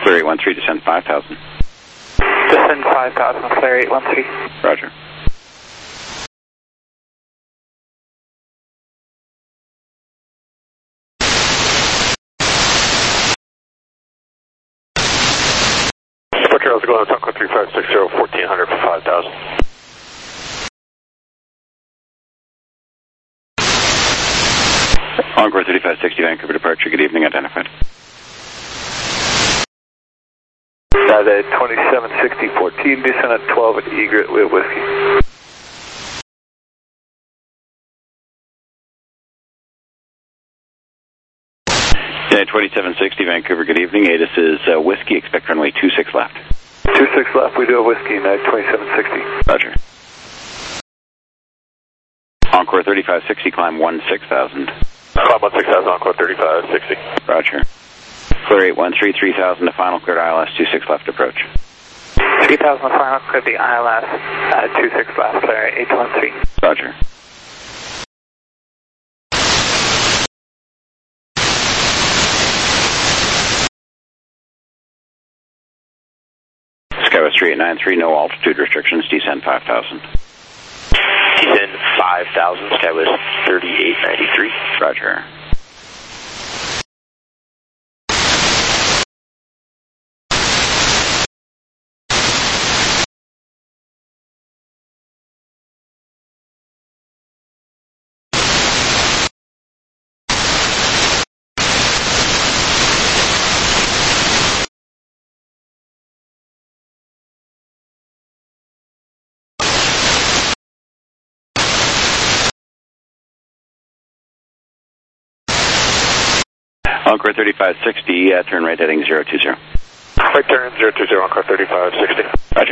Clear 813, descend 5,000. Descend 5,000, clear 813. Roger. Departure, how's it going? It's Encore 3560, 1400 for 5,000. Encore 3560, Vancouver departure, good evening, identified. At 2760-14, descend at 12 at Egret with Whiskey. Yeah, 2760, Vancouver, good evening. This is Whiskey, expect runway 26 left. 26 left, we do have Whiskey, 2760. Roger. Encore 3560, climb 16,000. Climb 16,000, Encore 3560. Roger. Clear 813, 3,000 to final, cleared ILS, 26 left approach. 3,000 final, clear the ILS, 26 left, clear 813. Roger. Skywest 3893, no altitude restrictions, descend 5,000. Descend 5,000, Skywest 3893. Roger. Encore 3560, turn right heading 020. Right turn 020, Encore 3560. Roger.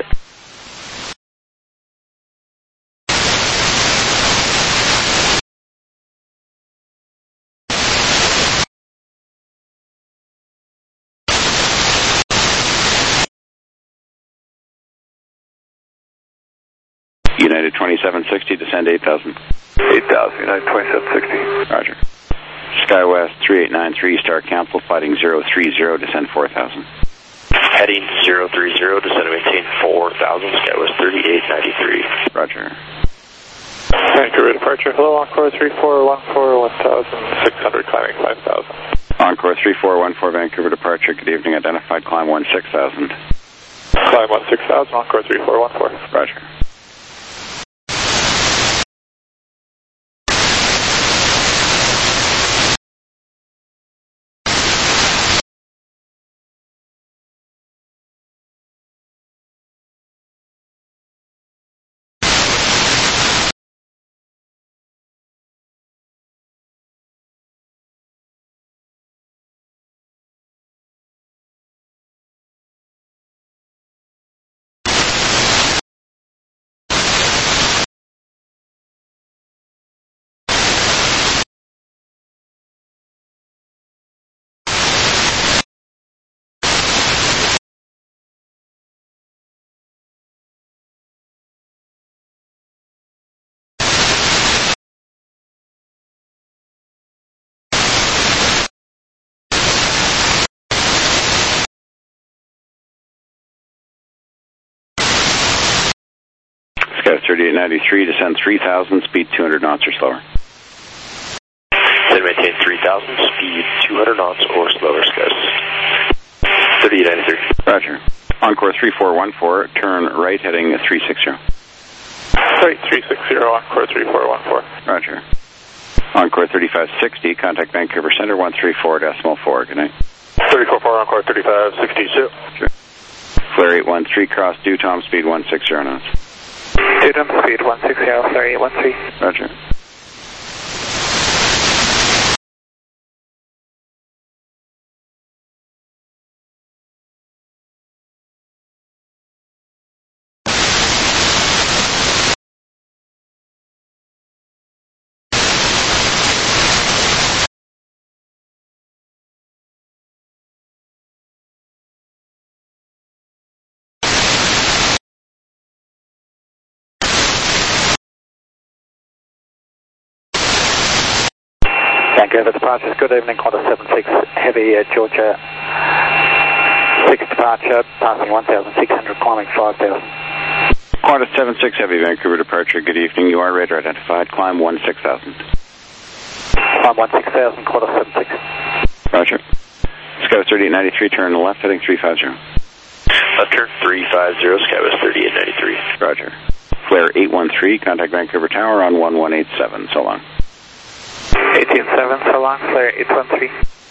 United 2760, descend 8,000. 8,000, United 2760. Roger. Skywest 3893, start cancel, fighting 030, descend 4,000. Heading 030, descend and maintain 4,000, Skywest 3893. Roger. Vancouver departure, hello, Encore 3414, 1,600, climbing 5,000. Encore 3414, Vancouver departure, good evening, identified, climb 16,000. Climb 16,000, Encore 3414. Roger. Sky 3893, descend 3,000, speed 200 knots or slower. Then maintain 3,000, speed 200 knots or slower, Skies. 3893. Roger. Encore 3414, turn right heading 360. Sorry, 360, Encore 3414. Roger. Encore 3560, contact Vancouver Center 134.4. Good night. 344, Encore 3562. Sure. Flare 813, cross due, Tom, speed 160 knots. Dudum, speed 160, clear 813. Roger. Vancouver departures, good evening, Qantas 76 Heavy, Georgia 6 departure, passing 1,600, climbing 5,000. Qantas 76 Heavy Vancouver departure, good evening. You are radar identified, climb 16,000. Climb 16,000, Qantas 76. Roger. Skywest 3893, turn left, heading 350. Left turn 350, Skywest 3893. Roger. Flare 813, contact Vancouver Tower on 1187, so long. 187, so long, Flare 813.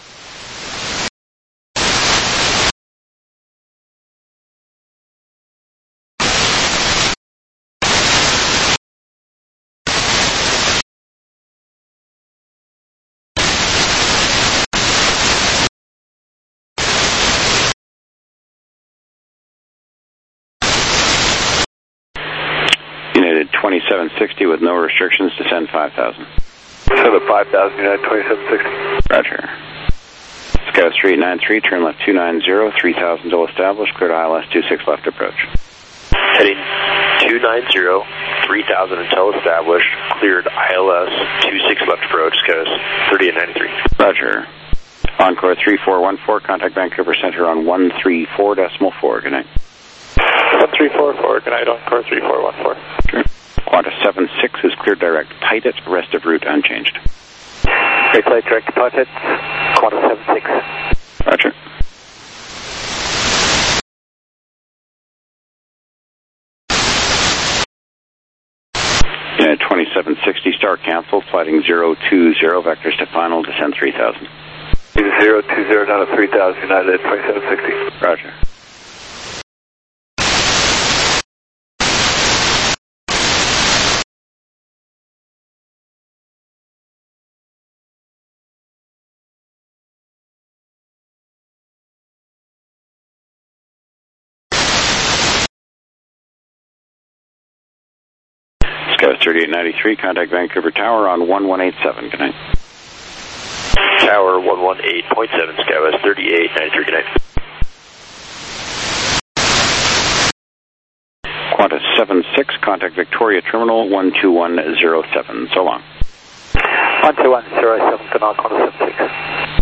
United 2760 with no restrictions, descend 5,000. Descend 5,000, United 2760. Roger. Skywest 3893, turn left 290, 3,000 still established, clear to ILS 26 left approach. Heading 290, 3,000 until established, cleared ILS 26 left approach, Skywest 3893. Roger. Encore 3414, contact Vancouver Center on 134.4, good night. 1344, good night, Encore 3414. Sure. Qantas 76 is cleared direct pilot, rest of route unchanged. Great flight, direct pilot, Qantas 76. Roger. United 2760, start canceled, flighting 020, vectors to final, descend 3,000. 020 down to 3,000, United 2760. Roger. Skywest 3893, contact Vancouver Tower on 1187, good night. Tower 118.7, Skywest 3893, good night. Qantas 76, contact Victoria Terminal 12107, so long. 12107, good night, Qantas 76.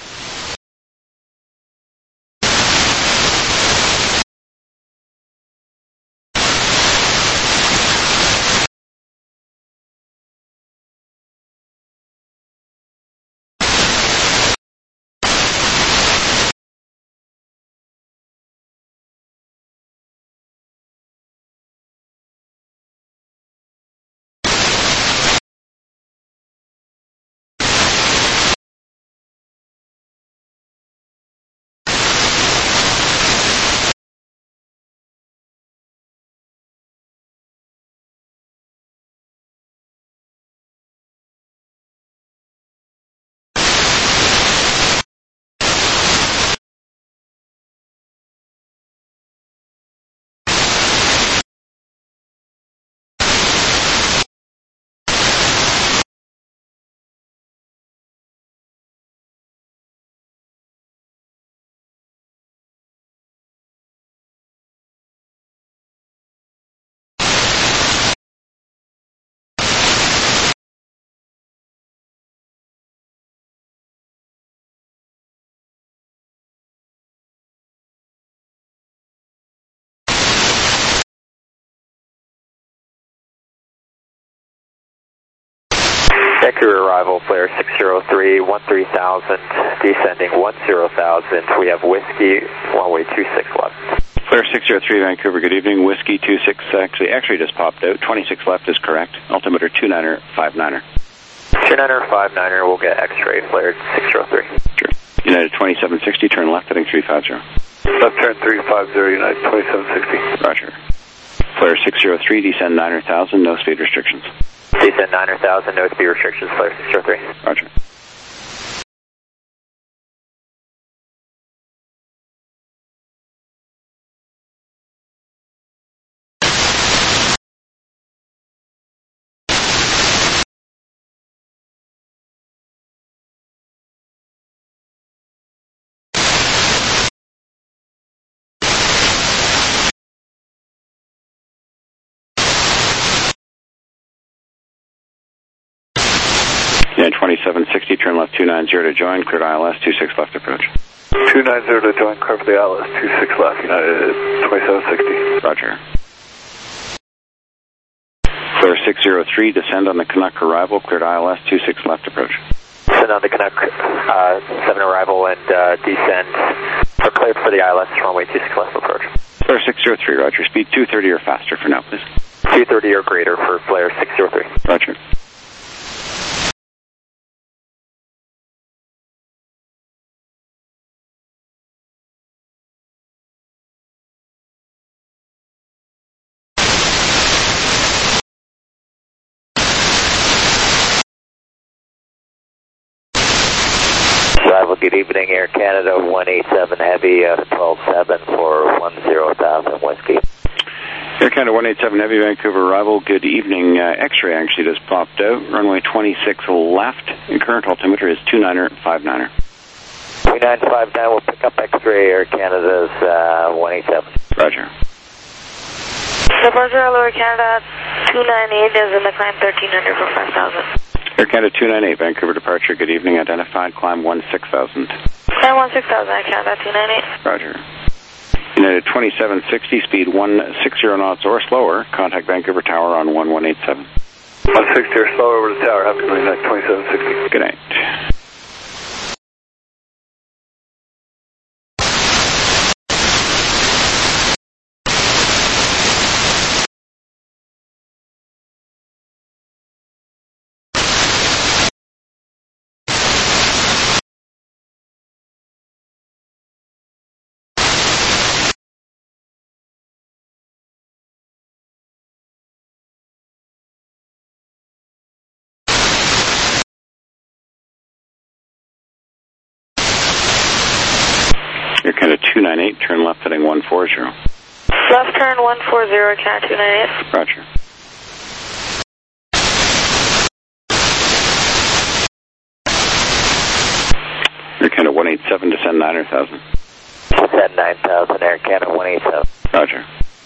Vancouver arrival, flare 603, 13,000, descending 10,000. We have whiskey, runway 26 left. Flare 603 Vancouver, good evening. Whiskey 26, actually just popped out. 26 left is correct. Altimeter 29er, 59er. 29er, 59er, we'll get X-ray, flare 603. Sure. United 2760, turn left, heading 350. Left turn 350, United 2760. Roger. Flare 603, descend 9,000, no speed restrictions. Descend 9,000, no speed restrictions, flare 603. Roger. United 2760, turn left 290 to join, cleared ILS 26 left approach. 290 to join car for the ILS, 26 left, United 2760. Roger. Flare 603, descend on the Canuck arrival, cleared ILS 26 left approach. Descend on the Canuck 7 arrival and descend. We're cleared for the ILS, runway 26 left approach. Flare 603, roger. Speed 230 or faster for now, please. 230 or greater for Flare 603. Roger. Good evening, Air Canada 187 Heavy, 12-7 for 10,000 Whiskey. Air Canada 187 Heavy, Vancouver arrival. Good evening. X-ray actually just popped out. Runway 26 left. And current altimeter is 2959er. 2959 will pick up X-ray Air Canada's 187. Roger. Departure Hello Air Canada 298 is in the climb 1300 for 5,000. Air Canada 298, Vancouver departure. Good evening. Identified. Climb 16,000. Climb 16,000, Air Canada 298. Roger. United 2760, speed 160 knots or slower. Contact Vancouver Tower on 1187. 160 or slower over the tower. Have a good night, 2760. Good night. Air Canada 298, turn left heading 140. Left turn 140, Air Canada 298. Roger. Air Canada 187, descend 9,000. Descend 9,000, Air Canada 187. Roger.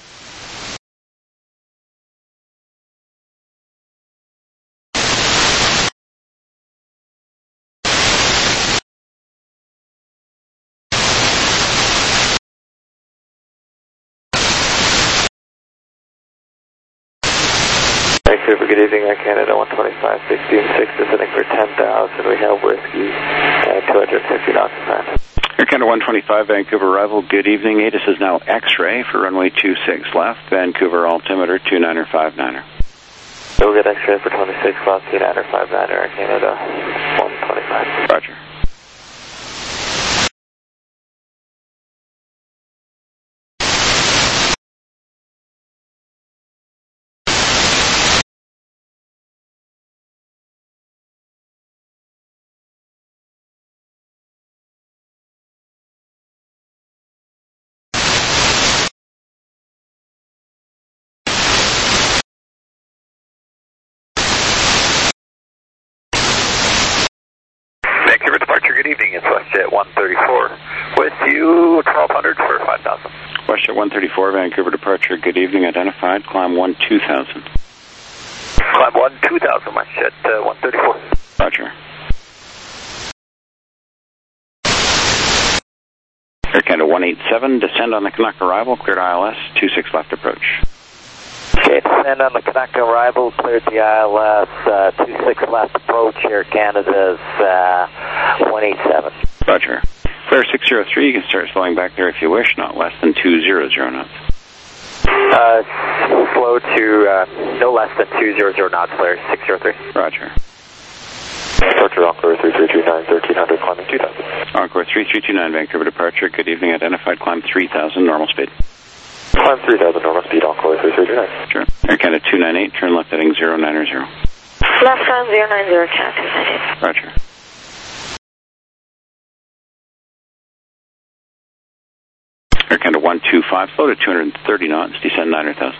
Good evening, Air Canada 125, 16-6, descending for 10,000. We have Whiskey and 250 knots in that. Air Canada 125, Vancouver arrival. Good evening. ATIS is now X-ray for runway 26 left. Vancouver altimeter 2959er. So we'll get X-ray for 26 left, 2959er, Air Canada 125. Roger. Vancouver departure, good evening. It's WestJet 134 with you, 1200 for 5,000. WestJet 134, Vancouver departure. Good evening. Identified. Climb 12,000. Climb 12,000, WestJet 134. Roger. Air Canada 187, descend on the Canuck arrival. Cleared ILS 26 left approach. Okay, descend on the Canuck arrival, cleared the ILS, 26 left approach, Air Canada's 187. Roger. Flare 603, you can start slowing back there if you wish, not less than 200 knots. Slow to no less than 200 knots, Flare 603. Roger. Departure Encore 3329, 1300, climbing 2000. Encore 3329, Vancouver departure. Good evening, identified. Climb 3,000, normal speed. Climb 3,000, normal speed, Encore 3329. Sure. Air Canada 298, turn left heading 090. Left turn 090, Air Canada 298. Roger. Air Canada 125, slow to 230 knots, descend 9,000.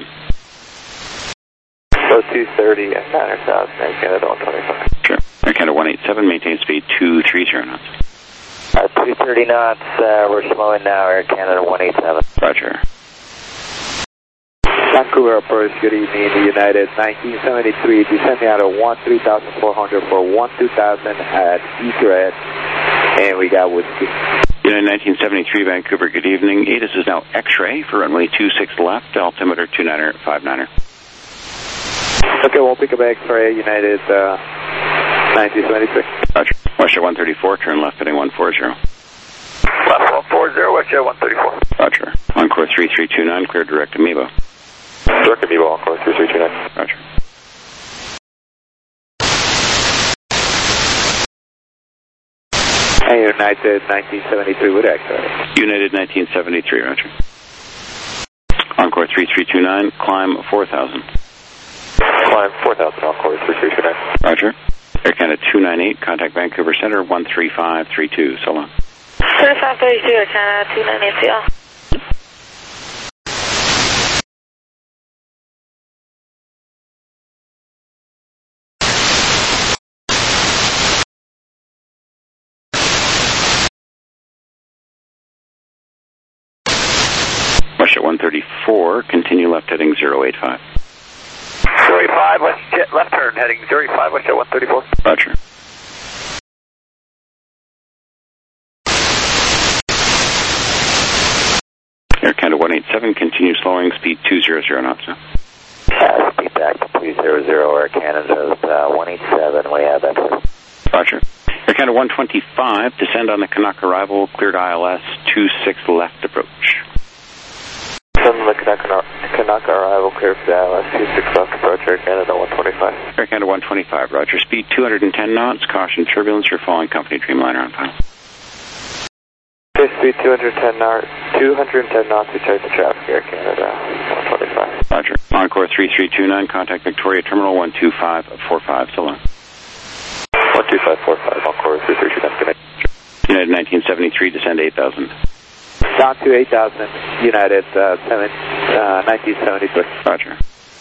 Slow 230 and 9,000, Air Canada 125. Sure. Air Canada 187, maintain speed 230 knots. 230 knots, we're slowing now, Air Canada 187. Roger. Vancouver approach, good evening, United 1973, descending out of 13,400 for 12,000 at Eastern, and we got Whiskey. United 1973 Vancouver, good evening. ATIS is now X-ray for runway 26 left, altimeter 2959er. Okay, we'll pick up X-ray, United 1973. Roger. WestJet 134, turn left heading 140. Left 140, WestJet 134. Roger. Encore 3329, clear direct Amoeba. Direct Amoeba, Encore 3329. Roger. And United 1973 with X-ray. United 1973, roger. Encore 3329, climb 4000. Climb 4000, Encore 3329. Roger. Air Canada 298, contact Vancouver Center 13532, so long. 3532, Air Canada 298, see y'all. WestJet 134, continue left heading 085. 085, WestJet left turn heading 085, WestJet 134. Roger. Air Canada 187, continue slowing, speed 200 knots now. Speed back to 200, Air Canada 187, we have that. Roger. Air Canada 125, descend on the Canuck arrival, cleared ILS 26 left approach. From the Canuck arrival, clear for ILS 26 left approach, Air Canada 125. Air Canada 125, roger. Speed 210 knots, caution turbulence, you're following company Dreamliner on file. Speed 210 knots, we check the traffic, Air Canada 125. Roger. Encore 3329, contact Victoria Terminal 12545, so long. 12545, Encore 3329, good night. United 1973, descend 8000. Down to 8,000, United 1973. Roger.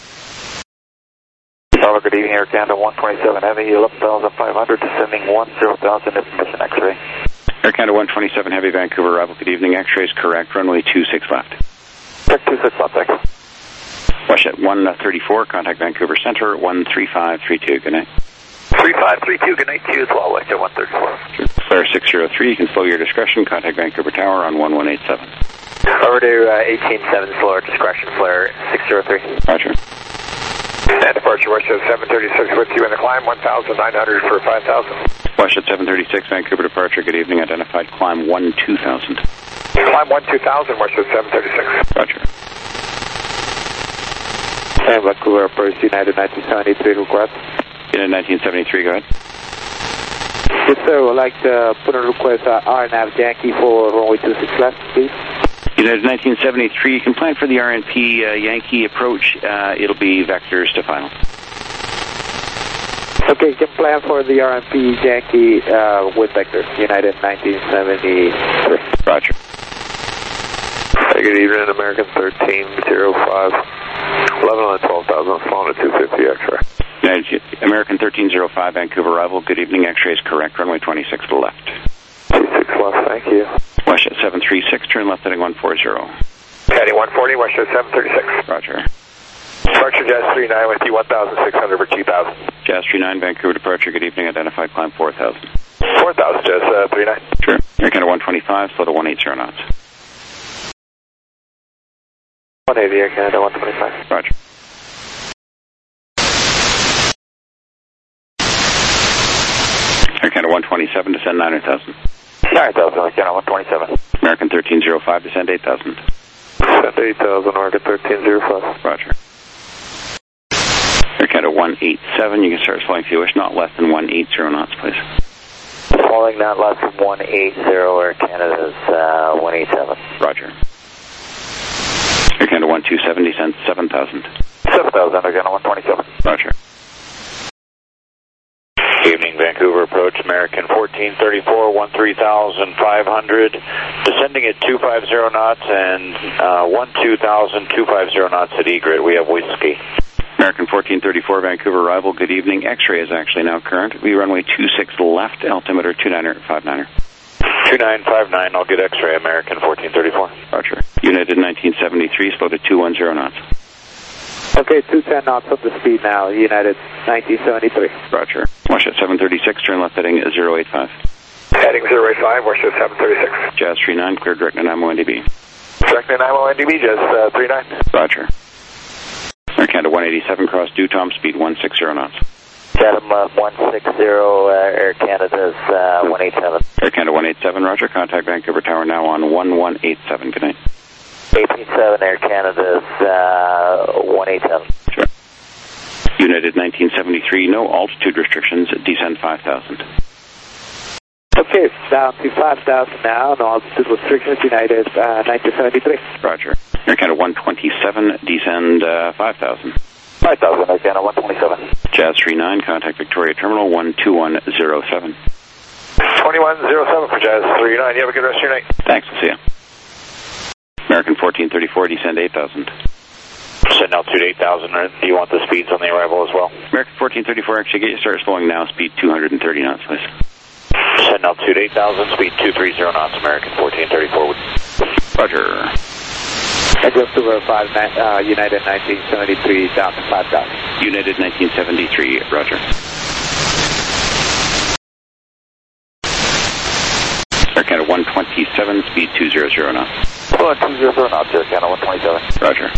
Hello, good evening, Air Canada 127 Heavy, 11,500, descending 10,000, information X-ray. Air Canada 127 Heavy, Vancouver arrival, good evening, X-ray is correct, runway 26 left. Check 26 left, thanks. WestJet 134, contact Vancouver Center 13532, good night. 3532, good night to you as well, WestJet 134. Flare 603, you can slow your discretion, contact Vancouver Tower on 1187. Over to 187, slower discretion, flare 603. Roger. And departure, WestJet 736 with you in the climb, 1,900 for 5,000. WestJet 736, Vancouver departure, good evening, identified climb 12000. Climb 12000, WestJet 736. Roger. And Vancouver approach, United 1973 request. United 1973, go ahead. Yes, sir. Would like to put a request RNAV Yankee for runway 26 left, please. United 1973, you can plan for the RNP Yankee approach. It'll be vectors to final. Okay, you can plan for the RNP Yankee with vectors. United 1973. Roger. Good evening, American 1305. 11 on 12,000, phone at 250 X-ray. American 1305, Vancouver arrival, good evening, X-ray is correct, runway 26 to the left. 26 left, thank you. WestJet 736, turn left heading 140. Heading 140, WestJet 736. Roger. Departure Jazz 39 with you, 1,600 for 2,000. Jazz 39, Vancouver departure, good evening, identified climb 4,000. 4,000, Jazz 39. Sure. Air Canada 125, slow to 180 knots. 180, Air Canada 125. Roger. Air Canada 127, descend 9,000. 9,000, Air Canada 127. American 1305, descend 8,000. Descend 8,000, American 1305. Roger. Air Canada 187, you can start slowing if you wish, not less than 180 knots, please. Falling not less than 180, Air Canada's 187. Roger. Air Canada 127, descend 7,000. 7,000, Air Canada 127. Roger. Evening, Vancouver approach, American 1434, 13,500, descending at 250 knots and 12,250 knots at egret. We have whiskey. American 1434, Vancouver arrival, good evening. X-ray is actually now current. We runway 26 left, altimeter 2959er. 2959, I'll get X-ray, American 1434. Roger. United 1973, slow to 210 knots. Okay, 210 knots of the speed now, United 1973. Roger. WestJet 736, turn left heading 085. Heading 085, Washington 736. Jazz 39, clear direct to Nanaimo NDB. Direct to Nanaimo NDB, Jazz 39. Roger. Air Canada 187, cross due, Tom, speed 160 knots. Chatham 160, Air Canada's 187. Air Canada 187, roger. Contact Vancouver Tower now on 1187. Good night. 887, Air Canada's 187. Sure. United 1973, no altitude restrictions, descend 5,000. Okay, down to 5,000 now, no altitude restrictions, United 1973. Roger. Air Canada 127, descend 5,000. 5,000, Air Canada 127. Jazz 39, contact Victoria Terminal 12107. 2107 for Jazz 39. You have a good rest of your night. Thanks, we'll see you. American 1434, descend 8,000. Send altitude 8,000. Do you want the speeds on the arrival as well? American 1434, actually get you started slowing now, speed 230 knots, please. Send altitude 8,000, speed 230 knots, American 1434. Roger. Adjust to verify United 1973 down to 5,000. United 1973, roger. Air Canada 127, speed 200 knots. 200 knots, Air Canada 127. Roger.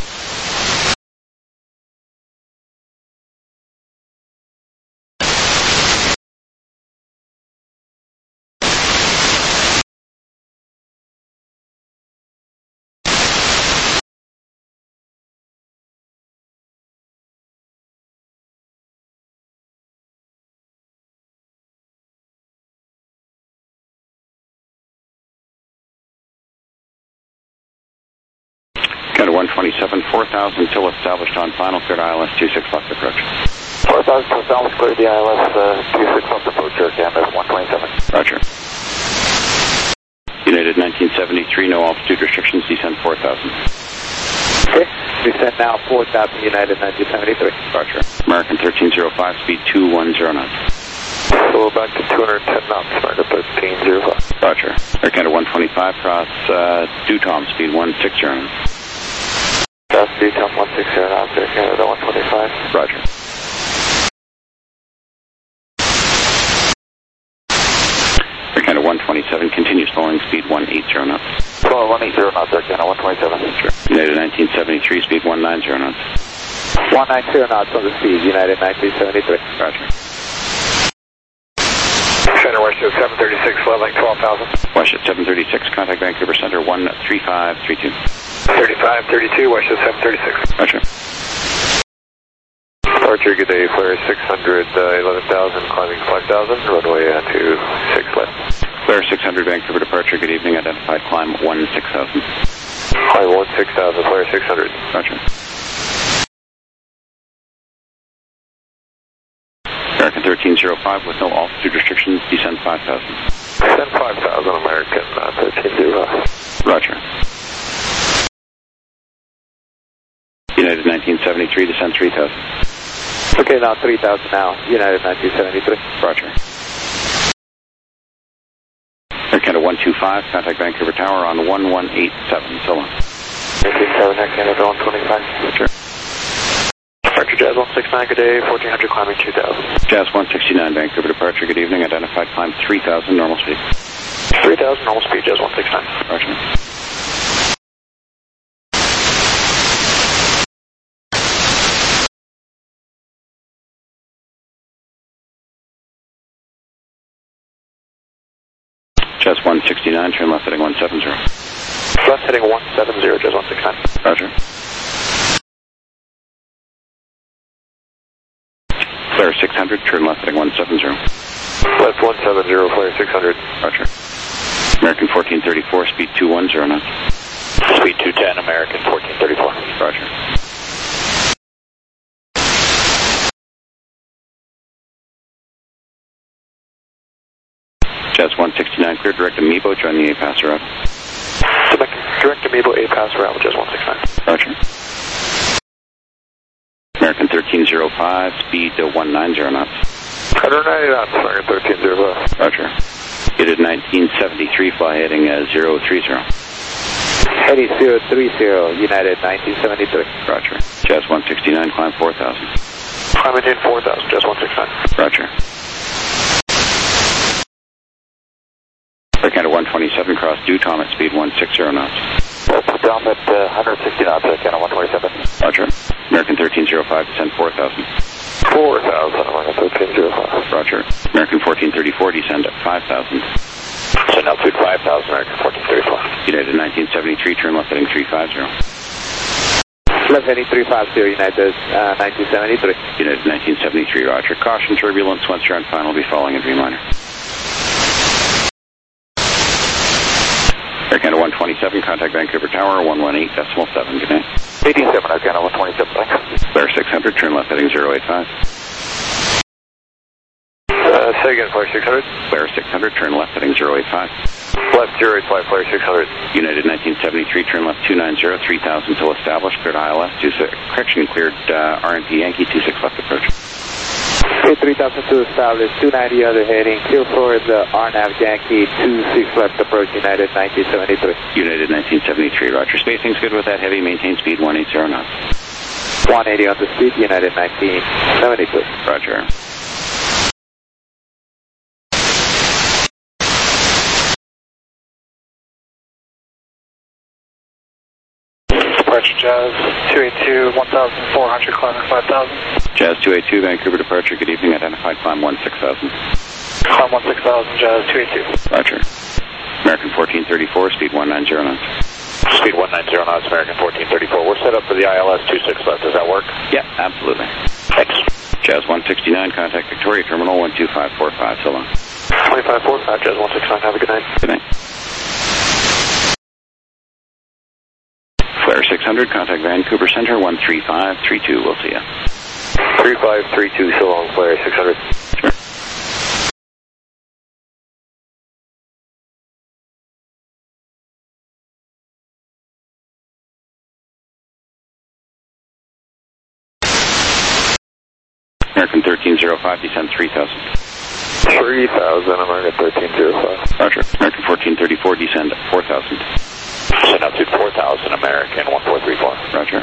Canada 127, 4,000 till established on final, cleared ILS 26 left approach. 4,000 till established, cleared the ILS 26 left approach, Air Canada 127. Roger. United 1973, no altitude restrictions, descend 4,000. Okay, descend now 4,000 United 1973. Roger. American 1305, speed 210 knots. So back to 210 knots, American 1305. Roger. Air Canada 125, cross due Tom, speed 160 knots. That's Tom 160 knots, Air Canada 125. Roger. Air Canada 127, continue slowing, speed 180 knots. 180 knots, Air Canada 127. Sure. United 1973, speed 190 knots. 190 knots on the speed, United 1973. Roger. Center Westjet 736, leveling 12,000. Westjet 736, contact Vancouver Center 13532. 3532, Westjet 736. Roger. Departure, good day, flare 600, 11,000, climbing 5,000, runway 26 left. Flare 600, Vancouver departure, good evening, identified climb 16,000. Climb 16,000, flare 600. Roger. American 1305 with no altitude restrictions, descend 5,000. Descend 5,000, American 1305. Roger. United 1973, descend 3,000. Okay, now 3,000 now, United 1973. Roger. Air Canada 125, contact Vancouver Tower on 1187, so long. 187, Air Canada 125. Sure. Departure Jazz 169, good day, 1400, climbing 2,000. Jazz 169, Vancouver departure, good evening, identified climb 3,000, normal speed. 3,000, normal speed, Jazz 169. Roger. Jazz 169, turn left heading 170. Left heading 170, Jazz 169. Roger. Flare 600, turn left heading 170. Left 170, flare 600. Roger. American 1434, speed 210 knots. Speed 210, American 1434. Roger. Jazz 169, clear direct Amiibo, join the A-Pass arrival. Direct Amiibo A-Pass arrival, Jazz 169. Roger. American 1305, speed 190 knots. 190 knots, American 1305. Roger. United 1973, fly heading 030. Heading 030, United 1973. Roger. Jazz 169, climb 4,000. Climb maintain 4,000, Jazz 169. Roger. 127, cross Dewton at speed 160 knots. Down at 160 knots, Canada 127. Roger. American 1305, descend 4,000. 4,000, American 1305. Roger. American 1434, descend at 5,000. Send altitude 5,000, American 1434. United 1973, turn left heading 350. Left heading 350, United 1973. United 1973, roger. Caution turbulence, once you're on final, will be falling in V minor. Air Canada 127, contact Vancouver Tower, 118.7, good night. 187, Air Canada 127, thanks. Flare 600, turn left heading 085. Say again, Flare 600. Flare 600, turn left heading 085. Left 085, Flare 600. United 1973, turn left 290, 3000 till established, cleared ILS, correction, cleared RNP Yankee, 26 left approach. Okay, 3000 to establish, 290 other heading, clear for the RNAV Yankee, 26 left approach, United 1973. United 1973, roger. Spacing's good with that heavy, maintain speed 180 knots. 180 on the speed, United 1973. Roger. Departure Jazz 282, 1,400, climbing 5,000. Jazz 282, Vancouver departure, good evening, identified climb 16,000. Climb 16,000, Jazz 282. Roger. American 1434, speed 190 knots. Speed 190 knots, American 1434. We're set up for the ILS 26 left, does that work? Yeah, absolutely. Thanks. Jazz 169, contact Victoria Terminal 12545, so long. 2545, Jazz 169, have a good night. Good night. Flare 600, contact Vancouver Center 13532, we'll see ya. 3532, so long, Flare 600. Sure. American 1305, descend 3000. 3,000, American 1305. Roger. American 1434, descend 4000. Send altitude 4,000, American 1434. Roger.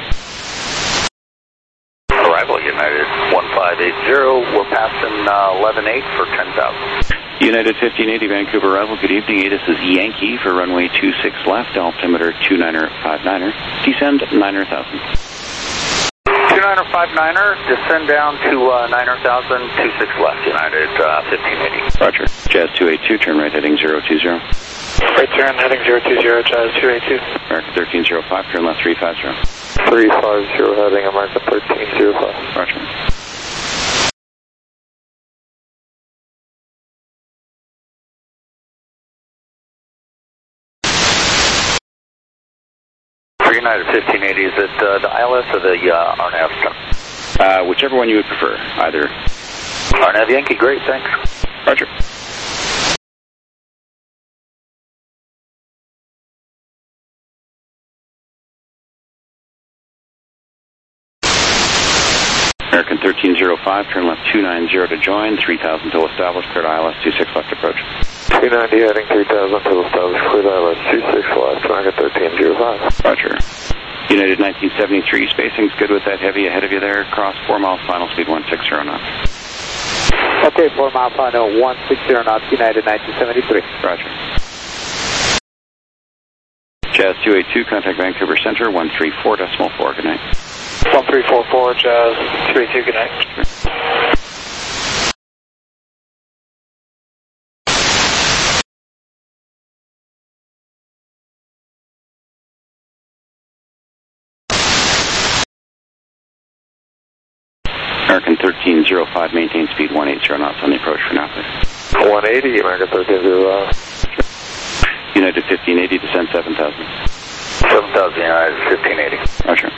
Arrival United 1580, we're passing 11.8 for 10,000. United 1580, Vancouver arrival, good evening. This is Yankee for runway 26 left, altimeter 29er, descend 9,000. 29er, descend down to 9,000, 26 left, United 1580. Roger. Jazz 282, turn right heading 020. Right turn, heading 020, Jazz 282. American 1305, turn left 350. 350, heading American 1305. Roger. For United 1580, is it the ILS or the RNAV? Whichever one you would prefer, either. RNAV Yankee, great, thanks. Roger. American 1305, turn left 290 to join, 3000 till established, cleared ILS 26 left approach. 290 heading 3000 till established, cleared ILS 26 left, American 1305. Roger. United 1973, spacing's good with that heavy ahead of you there, cross 4 miles, final speed 160 knots. Okay, 4 mile final, 160 knots, United 1973. Roger. Jazz 282, contact Vancouver Center 134.4, good night. 1344, Jazz 282, good night. American 1305, maintain speed 180 knots on the approach for now, please. 180, American 1305. United 1580, descend 7,000. 7,000, United 1580. Roger.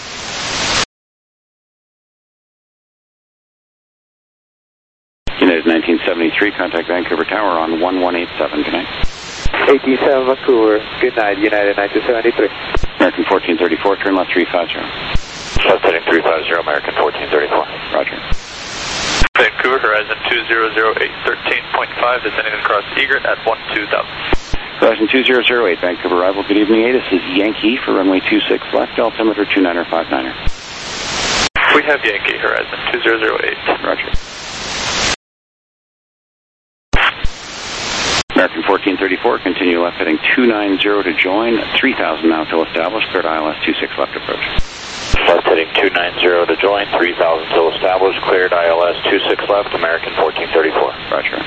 United 1973, contact Vancouver Tower on 1187, good night. 187 Vancouver, good night, United 1973. American 1434, turn left 350. Left heading 350, American 1434. Roger. Vancouver, Horizon 2008, 13.5, descending across Egret at 12,000. Horizon 2008, Vancouver arrival, good evening. This is Yankee for runway 26 left, altimeter 29er. We have Yankee, Horizon 2008. Roger. American 1434, continue left heading 290 to join, 3000 now till established, cleared ILS 26 left approach. Left heading 290 to join, 3000 till established, cleared ILS 26 left, American 1434. Roger.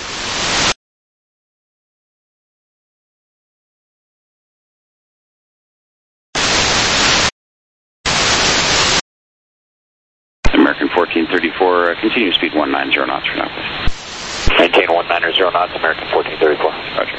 American 1434, continue speed 190 knots for now, please. Maintain 190 knots, American 1434. Roger.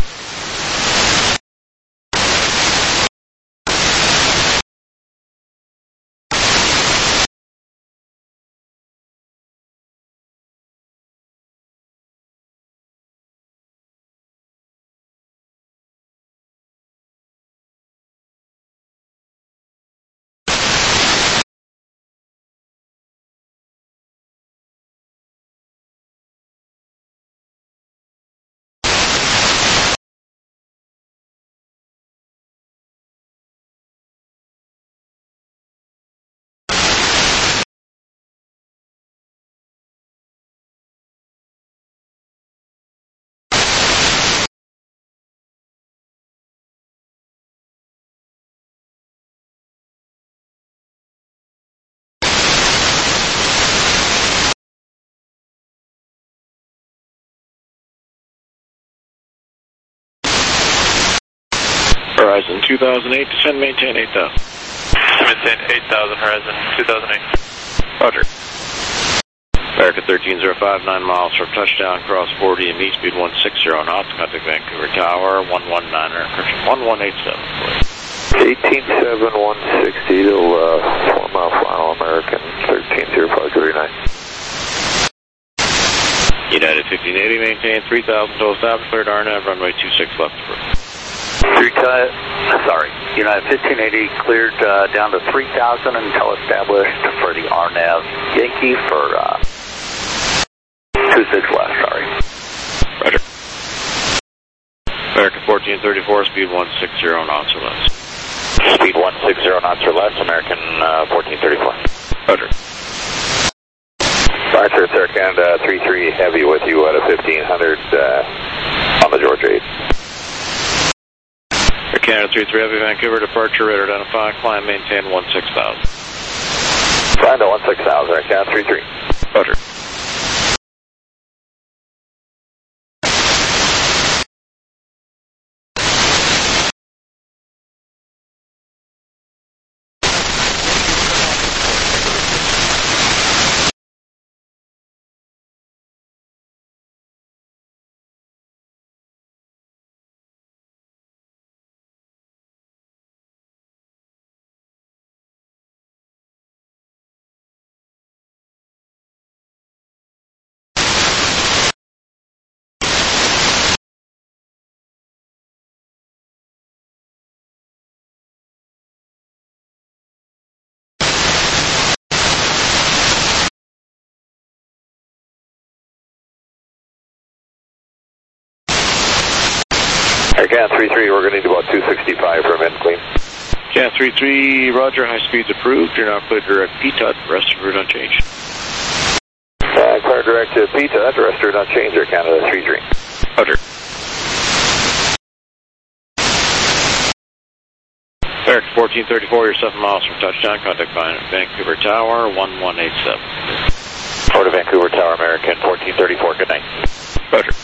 Horizon 2008, descend, maintain 8000. Maintain 8,000, Horizon 2008. Roger. American 1305, 9 miles from touchdown, cross 40 and meet speed 160 knots, contact Vancouver Tower, 119er, encryption 1187. 187160 to 4 mile final, American 130539. United 1580, maintain 3000 till established, cleared RNAV, runway 26 left approach. United 1580 cleared down to 3000 until established for the RNAV Yankee for 26 left, sorry. Roger. American 1434, speed 160 knots or less. Speed 160 knots or less, American 1434. Roger. Roger, Air Canada 33 Heavy with you at a 1500 on the Georgia 8. Air Canada 33 Heavy, Vancouver, departure, radar identify, climb, maintain 16,000. Climb to 16,000, Air Canada 33. Roger. Air Canada 33, we're going to need about 265 for a minute, clean. Canada 33, roger, high speeds approved. You're now clear direct PTUT, rest of route unchanged. Clear direct to PTUT, rest of route unchanged, Air Canada 33. Roger. Eric 1434, you're 7 miles from touchdown, contact Vancouver Tower, 1187. Port of Vancouver Tower, American 1434, good night. Roger.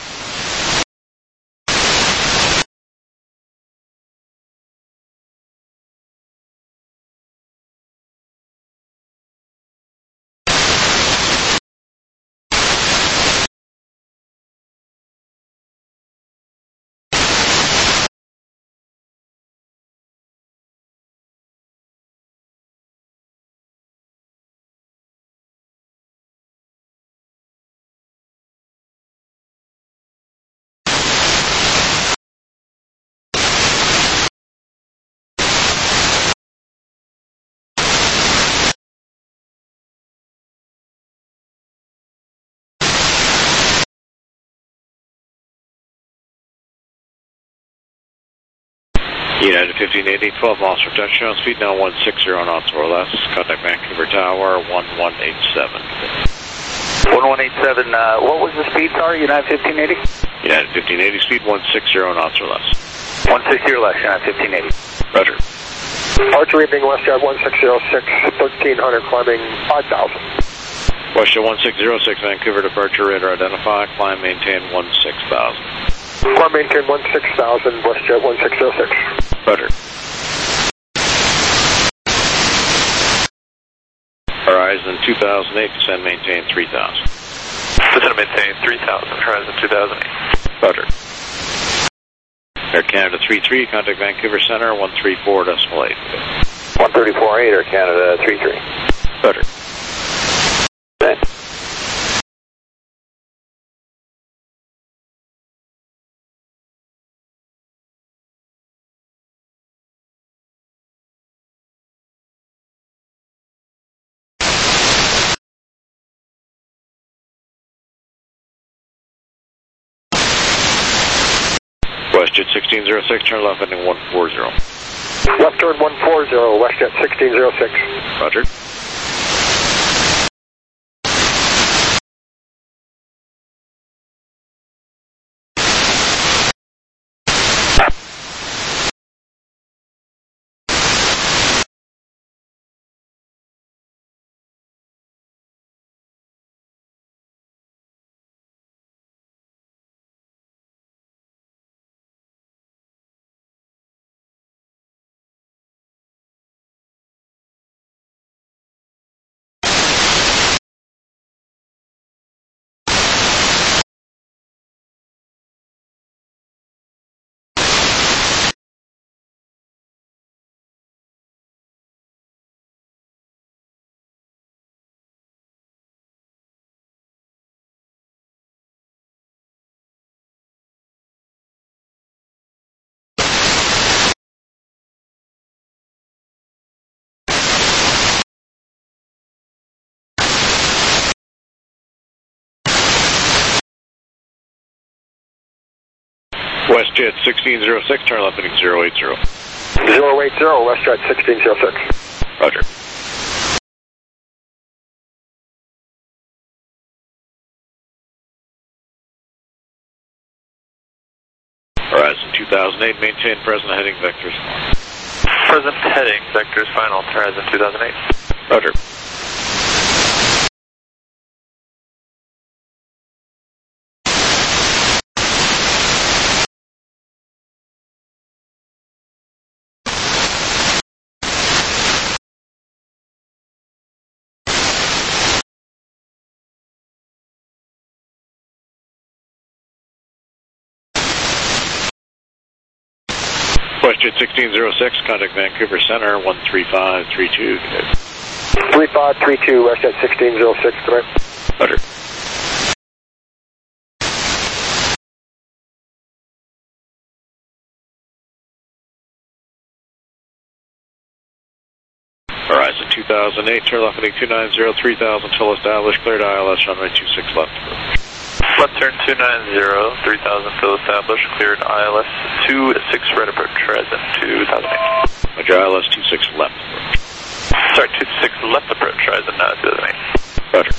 United 1580, 12 miles from touchdown, speed now 160 knots or less. Contact Vancouver Tower, 1187. 1187, what was the speed, sorry, United 1580? United 1580, speed 160 knots or less. 160 or less, United 1580. Roger. Archer evening, WestJet 1606, 1300, climbing 5000. WestJet 1606, Vancouver departure radar identify, climb maintain 16,000. Climb maintain 16,000, WestJet 1606. Roger. Horizon 2008, descend maintain 3,000. Descend maintain 3,000, Horizon 2008. Roger. Air Canada 33, contact Vancouver Center 134.8. 134.8, Air Canada 33. Roger. WestJet 1606, turn left heading 140. Left turn 140, WestJet 1606. Roger. WestJet 1606, turn left heading 080. 080, WestJet 1606. Roger. Horizon 2008, maintain present heading vectors. Present heading, vectors final, Horizon 2008. Roger. WestJet 1606, contact Vancouver Center 13532. 3532, WestJet 1606, correct. Roger. Horizon 2008, turn left heading 290, 3000 till established, cleared ILS, runway 26 left. Left turn 290, 3000 till established, cleared ILS 26 right approach, Horizon 2008. Roger, ILS 26 left. Sorry, 26 left approach, Horizon 2008. Roger.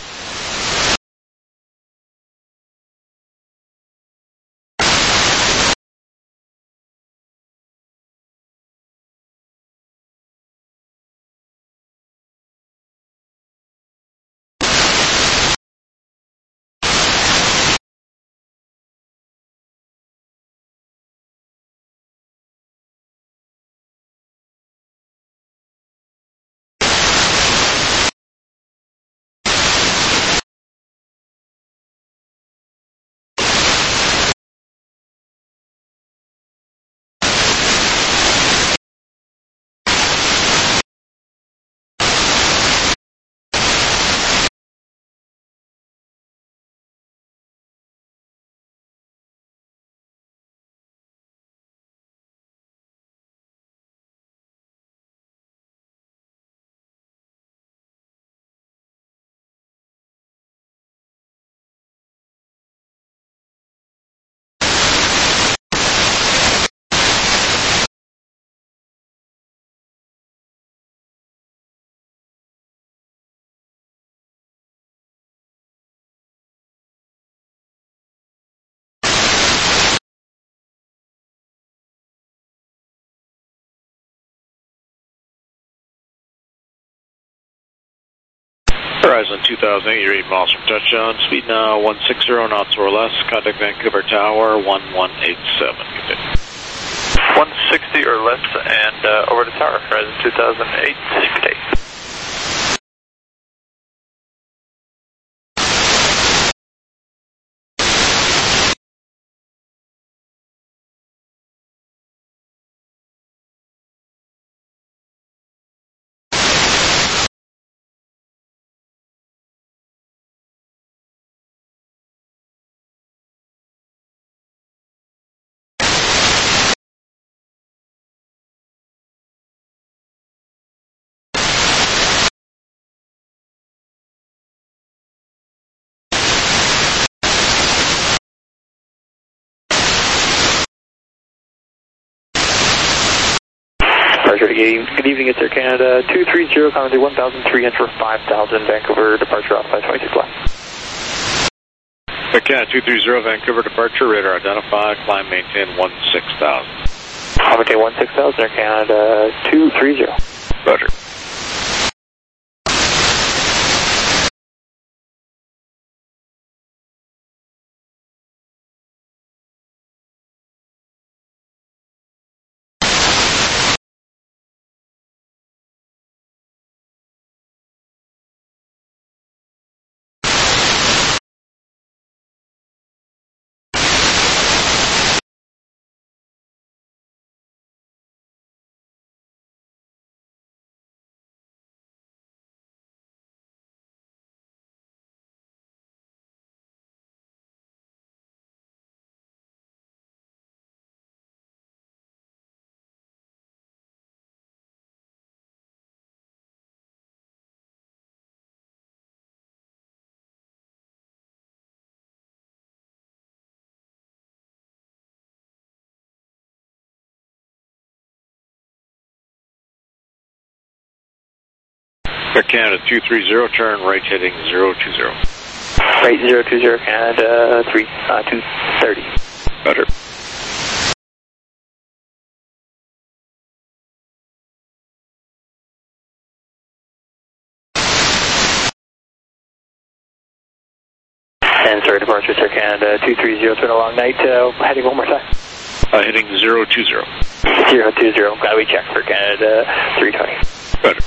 Horizon 2008, you're 8 miles from touchdown. Speed now 160 knots or less. Contact Vancouver Tower 1187. Continue. 160 or less and over to tower. Horizon 2008. Good day. Good evening, it's Air Canada 230, coming through 1,300 for 5,000, Vancouver, departure off 526 left. Air Canada 230, Vancouver departure, radar identified, climb maintain 16,000. Maintain 16,000, Air Canada 230. Roger. Air Canada 230, turn right heading 020. Right 020, Canada 230. Roger. And sorry, departure, Air Canada 230, turn along night, heading one more time. Heading 020. 020, glad we checked for Canada 320. Roger.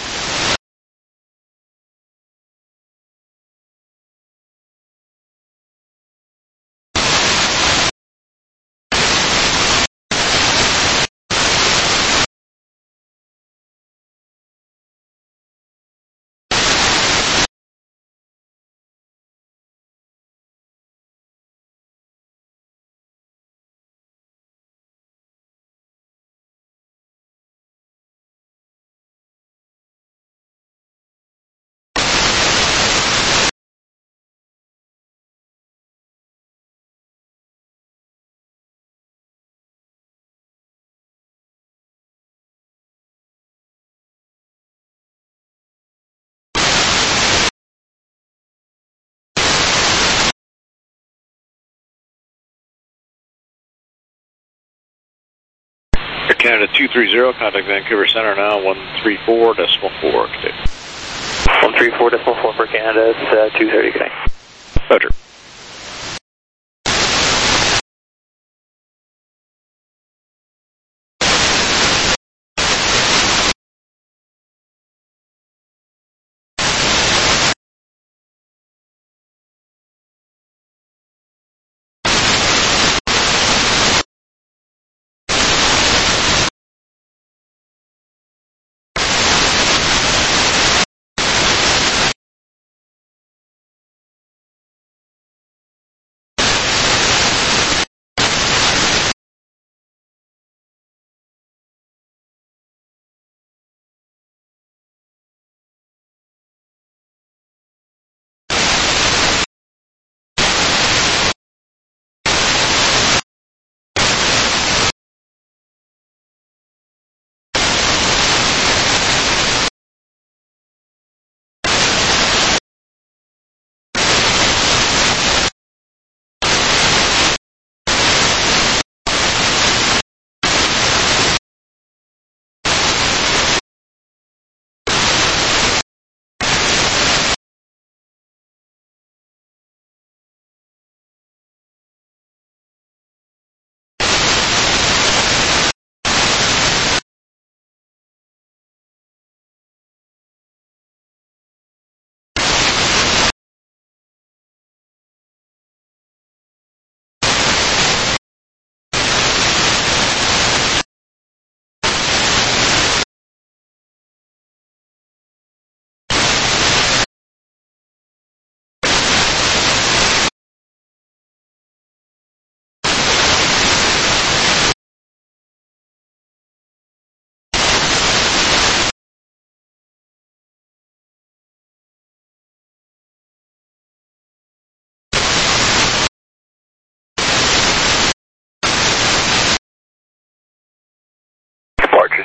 Air Canada 230, contact Vancouver Center now 134.4. Continue. 134.4 for Canada, it's 230, good night. Roger.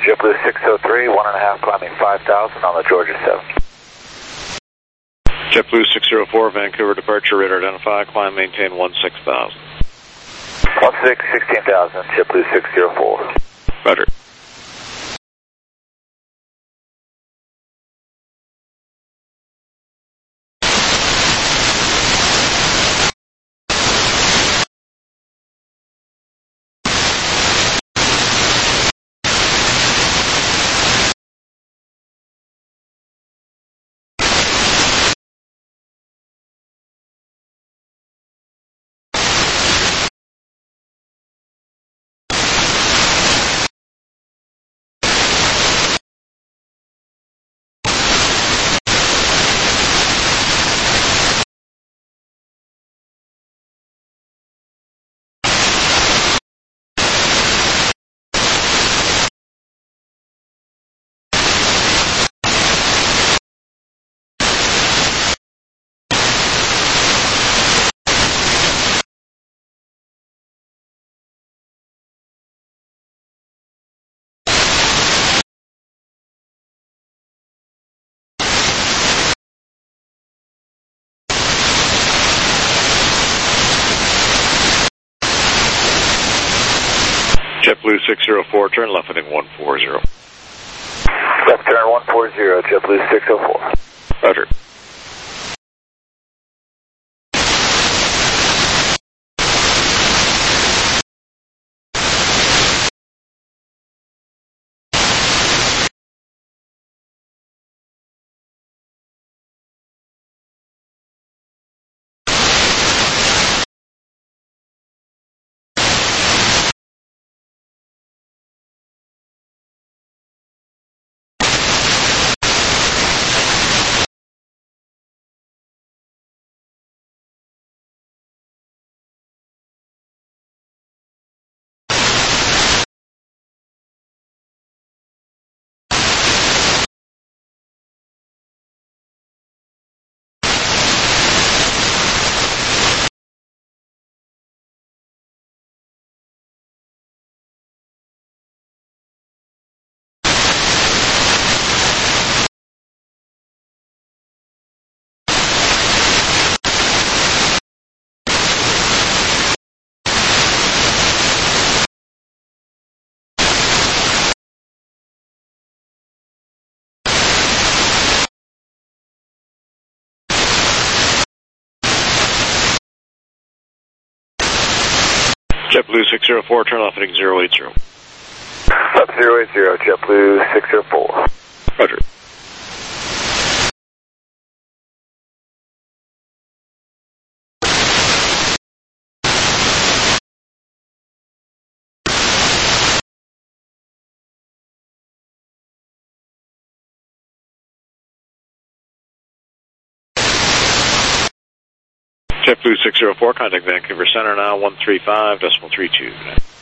JetBlue 603, 1.5 climbing 5,000 on the Georgia 7. JetBlue 604, Vancouver departure, radar identify, climb, maintain 16,000. 16,000, JetBlue 604. Roger. JetBlue 604, turn left heading 140. Left turn 140, JetBlue 604. Roger. JetBlue 604, turn left heading 080. Left 080, JetBlue 604. Roger. JetBlue 604, contact Vancouver Center now, 135.32.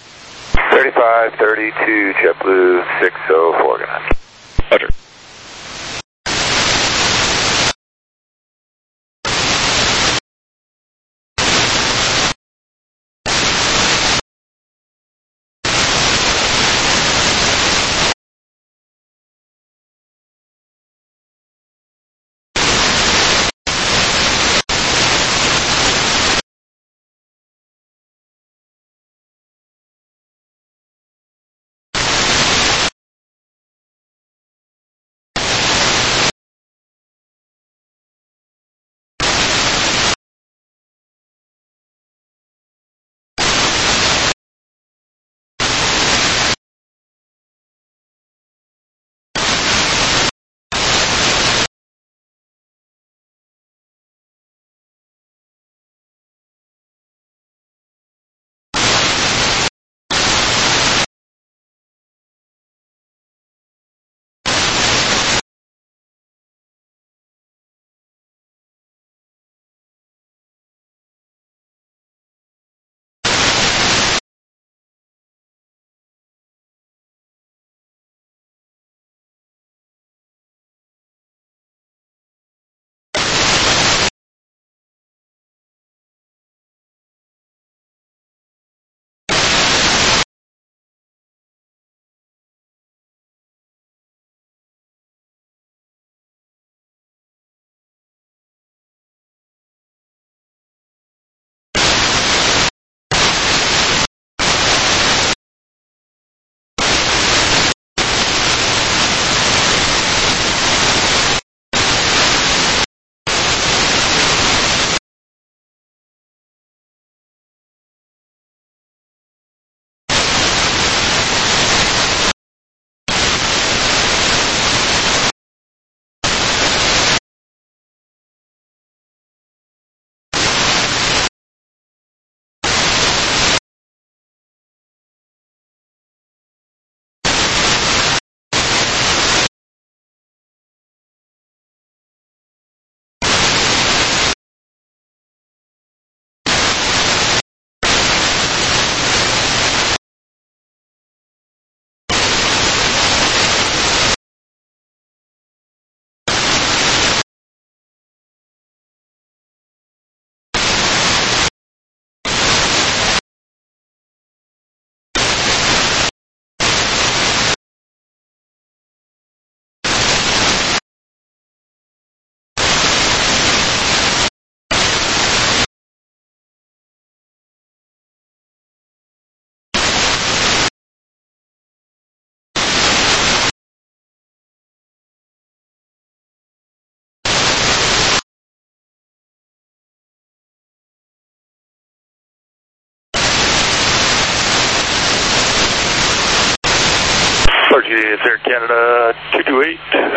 3532, JetBlue 604, good night. Roger. it's Air Canada 228,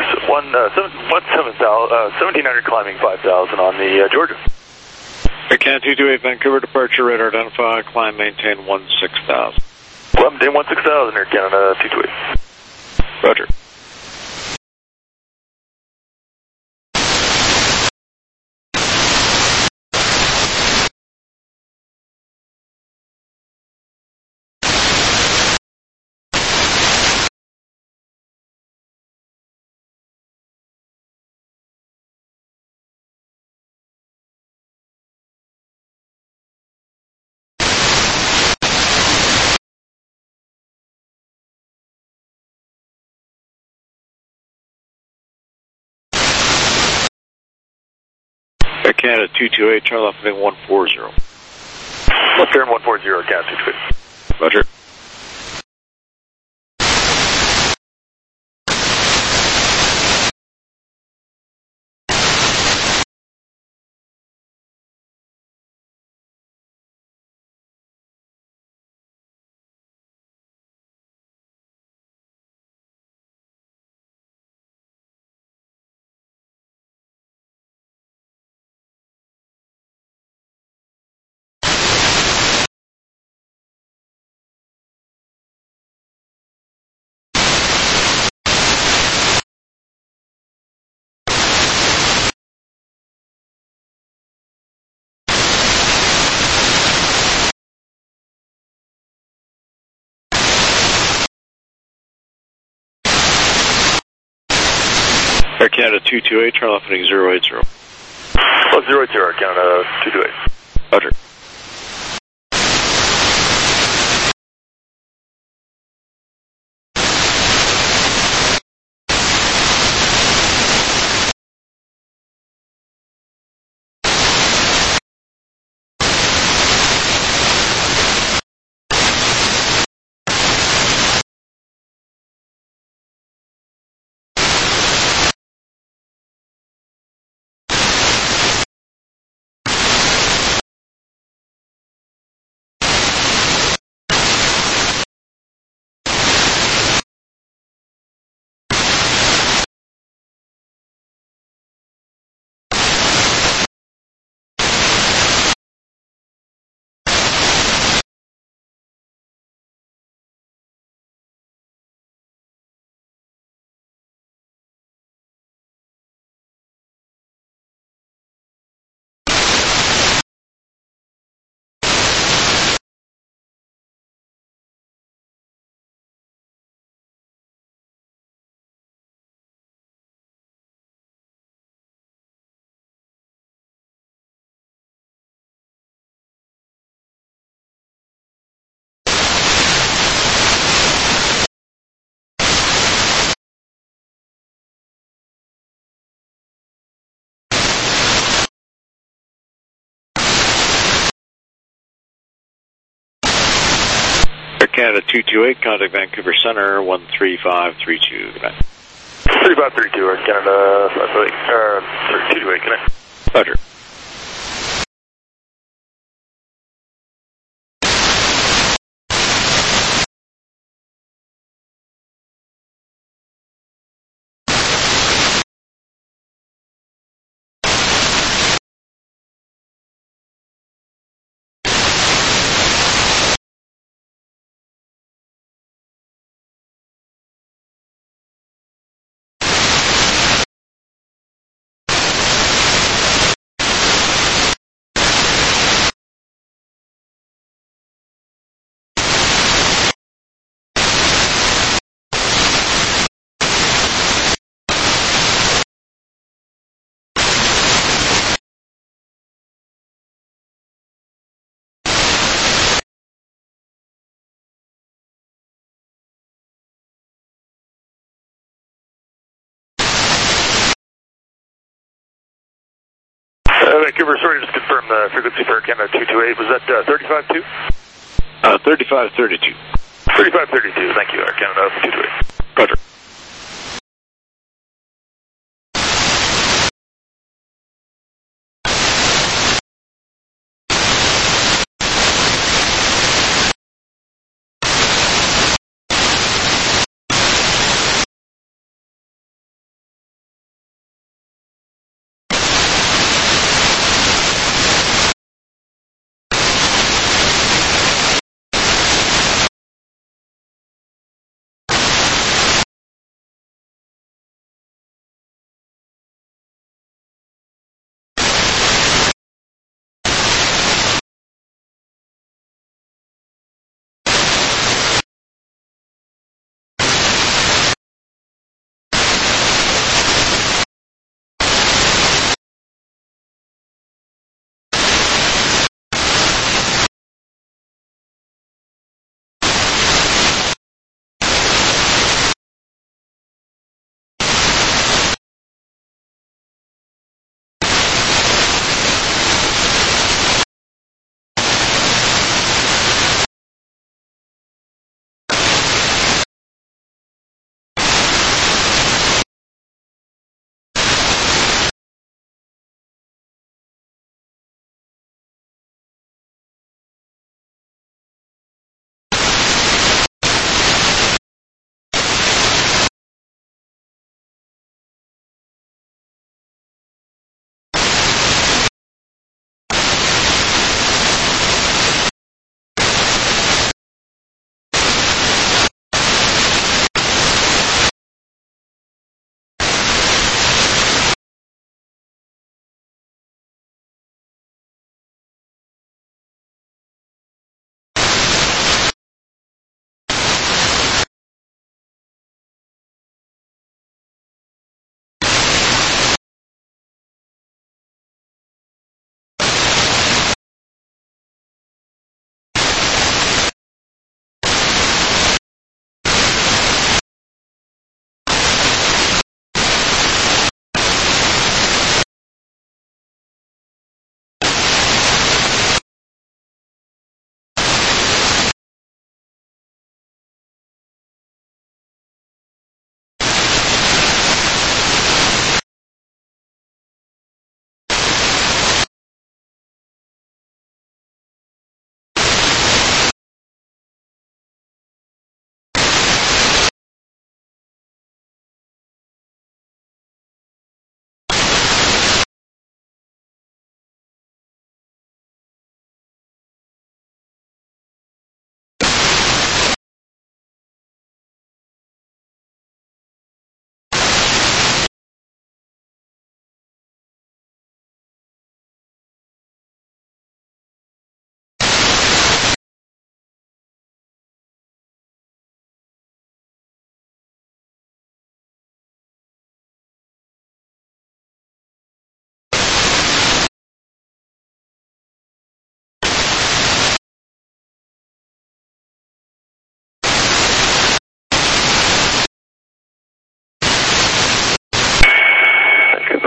1700 climbing 5,000 on the Georgia. Air Canada 228, Vancouver departure, radar identify, climb, maintain 16,000. Climb, maintain 16,000, Air Canada 228. Roger. Air Canada 228, Charlie Left Heading 140. Left turn 140, Air Canada 228. Roger. Air Canada 228, Charlie Left Heading 080. 080, Air Canada 228. Roger. Air Canada 228, contact Vancouver Center 13532. Good night. 3532, Air Canada 228, good night. Roger. Vancouver, sorry, just confirm the frequency for Air Canada 228. Was that 352? 3532. 3532, thank you, Air Canada 228. Roger.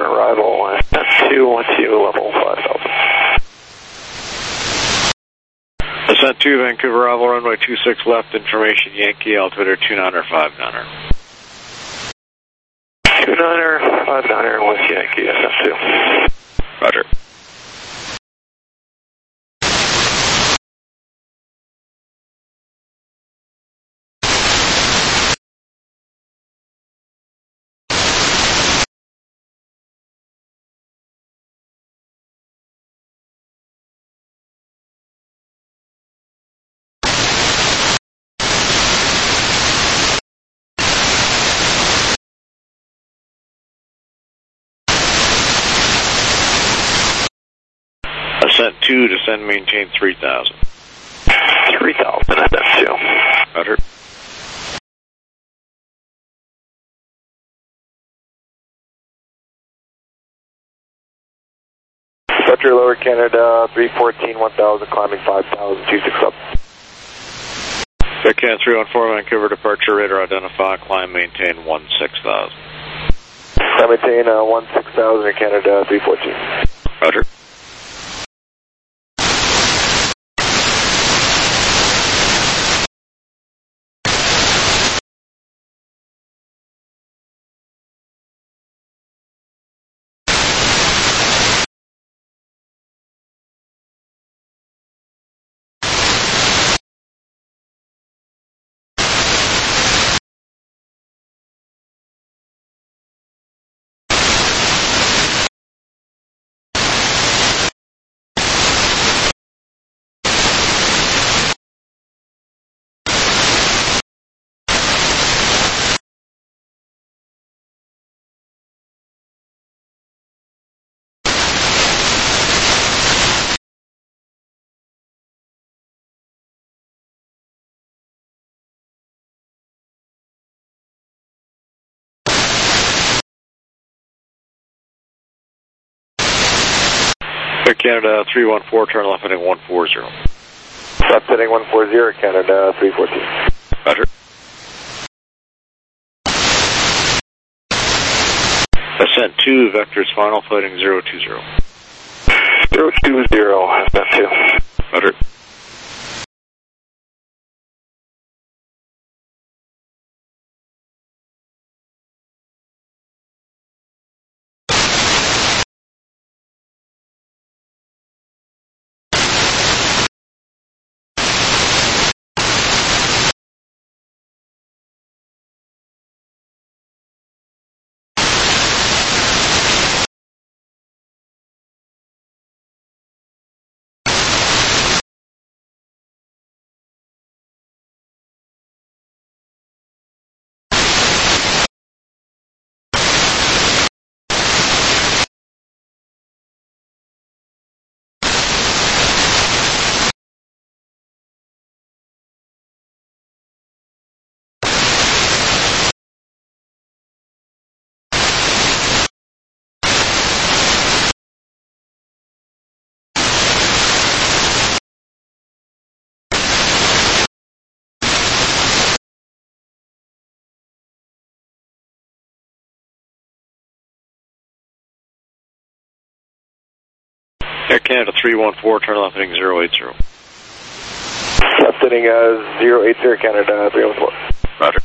arrival, Westjet 212, level 5000. Ascent 2, Vancouver arrival, runway 26 left, information Yankee, altimeter 29er, 59er. 29er, 59er, West Yankee, Ascent 2. Roger. Ascent 2, descend, maintain 3000. 3000, Ascent 2. Roger. Departure Lower Canada, 314, 1000, climbing 5000, 26 up. Can 314, Vancouver departure, radar identify, climb, maintain 16,000. Climb, maintain 16,000 in Canada, 314. Roger. Air Canada 314, turn left heading 140. Left heading 140, Canada 314. Roger. Ascent 2, vectors final, floating 020. 020, Ascent 2. Roger. Air Canada 314, turn left heading 080. Left heading 080, Canada 314. Roger.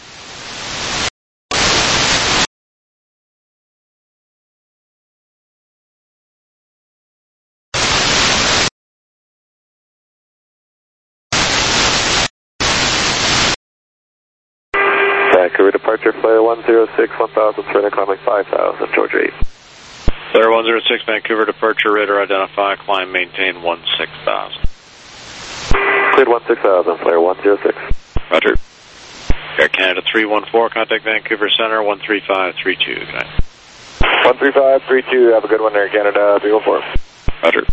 Vancouver departure, flare 106, 1000, surrender climbing 5000, Georgia 8. Flare 106, Vancouver departure, radar identify, climb, maintain 16,000. Cleared 16,000, flare 106. Roger. Air Canada 314, contact Vancouver Center 13532. Good night. 13532, have a good one there, Canada 314. Roger.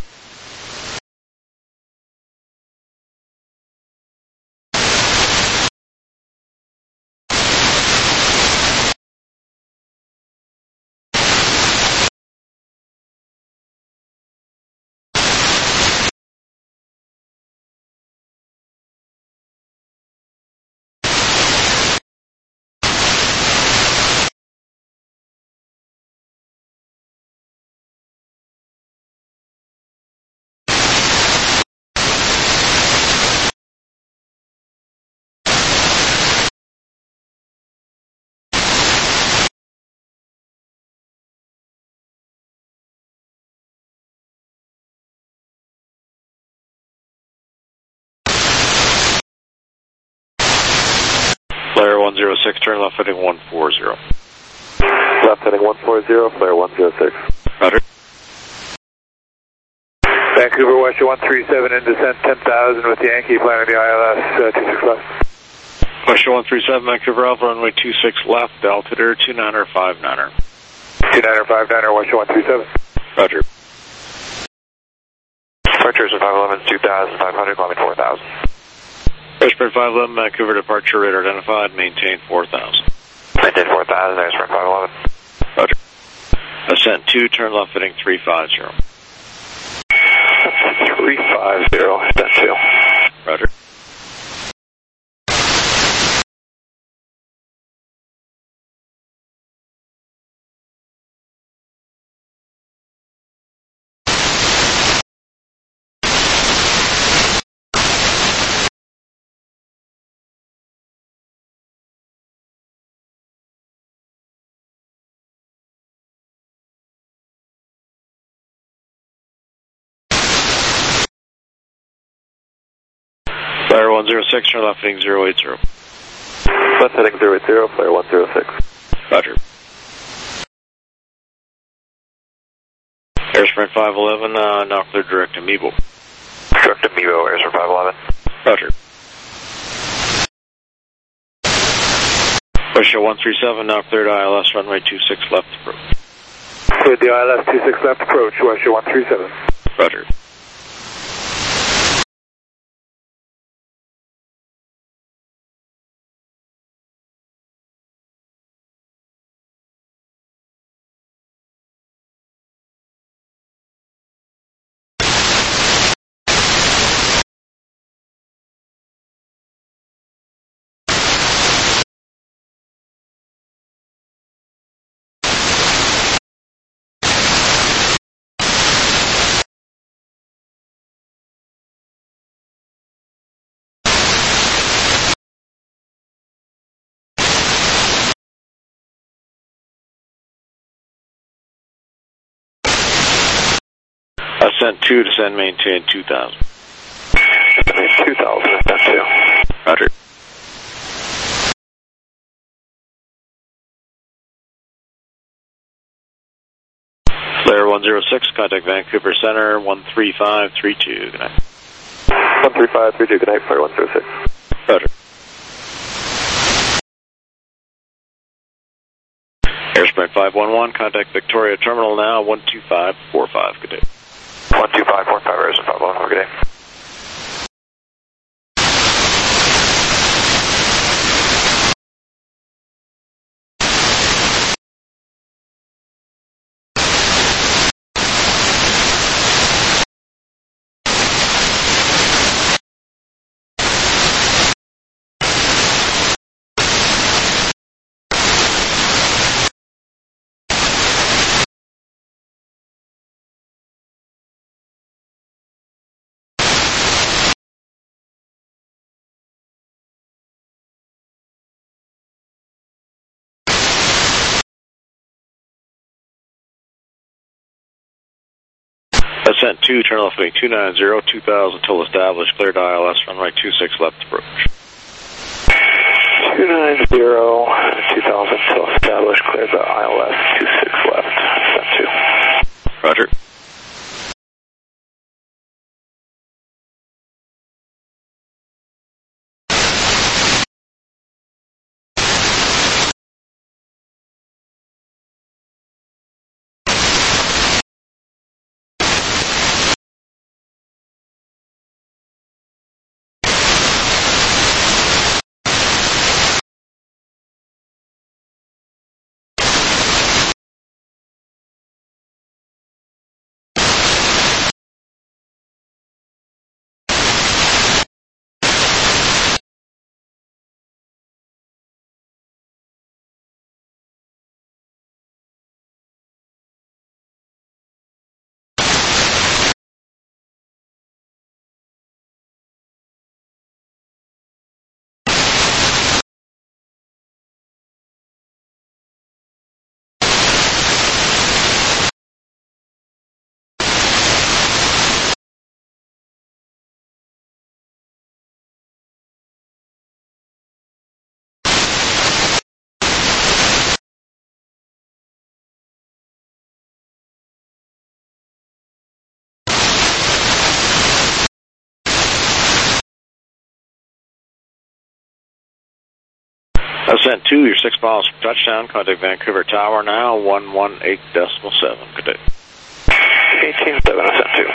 106, turn left heading 140. Left heading 140, flare 106. Roger. Vancouver, Western 137 in descent 10,000 with Yankee planning the ILS 26 left. Western 137, Vancouver Alpha, runway 26 left, altimeter 29er59er. 29er59er, Western 137. Roger. Departures of 511, 2,500, climbing 4,000. Airsprint 511, Vancouver departure radar identified, maintain 4,000. Maintain 4,000, Airsprint 511. Roger. Ascent 2, turn left heading 350. 350, ascent 2. Roger. Flyer 106, turn left heading 080. Left heading 080, flare 106. Roger. Airsprint 511, now clear direct to Meebo. Direct to Meebo, Airsprint 511. Roger. Western 137, now cleared ILS, runway 26 left approach. Cleared the ILS 26 left approach, Western 137. Roger. Ascent 2, descend, maintain 2,000. 2,000, ascent 2. Roger. Flare 106, contact Vancouver Center, 13532, good night. 13532, good night, flare 106. Roger. Airsprint 511, contact Victoria Terminal now, 12545, good day. 12545, Airsprint 511, have a good day. Ascent 2, turn left heading 290, 2000 till established, cleared ILS, runway 26 left approach. 290, 2000 till established, cleared the ILS 26 left, ascent 2. Roger. Ascent 2, you're 6 miles from touchdown. Contact Vancouver Tower now, 118.7. Good day. 18.7, Ascent 2.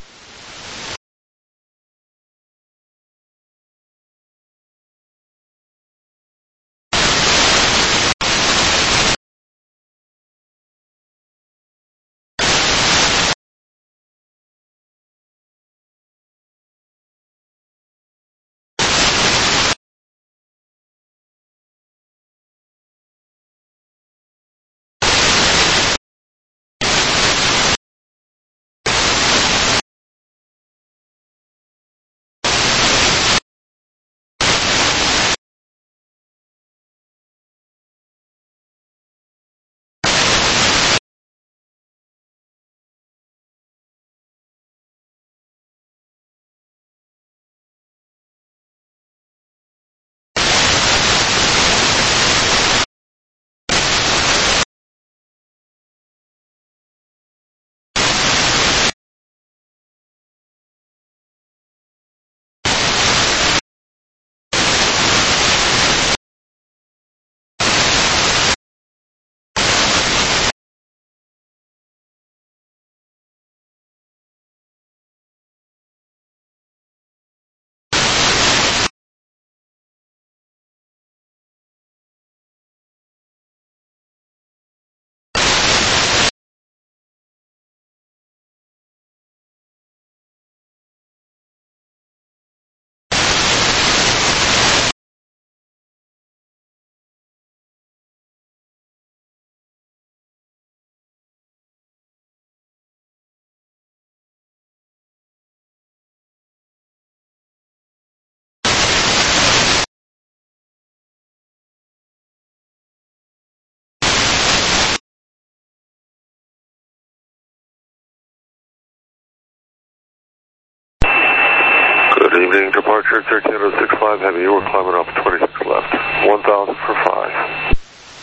Good evening, departure 13065 Heavy, you were climbing up 26 left, 1000 for 5.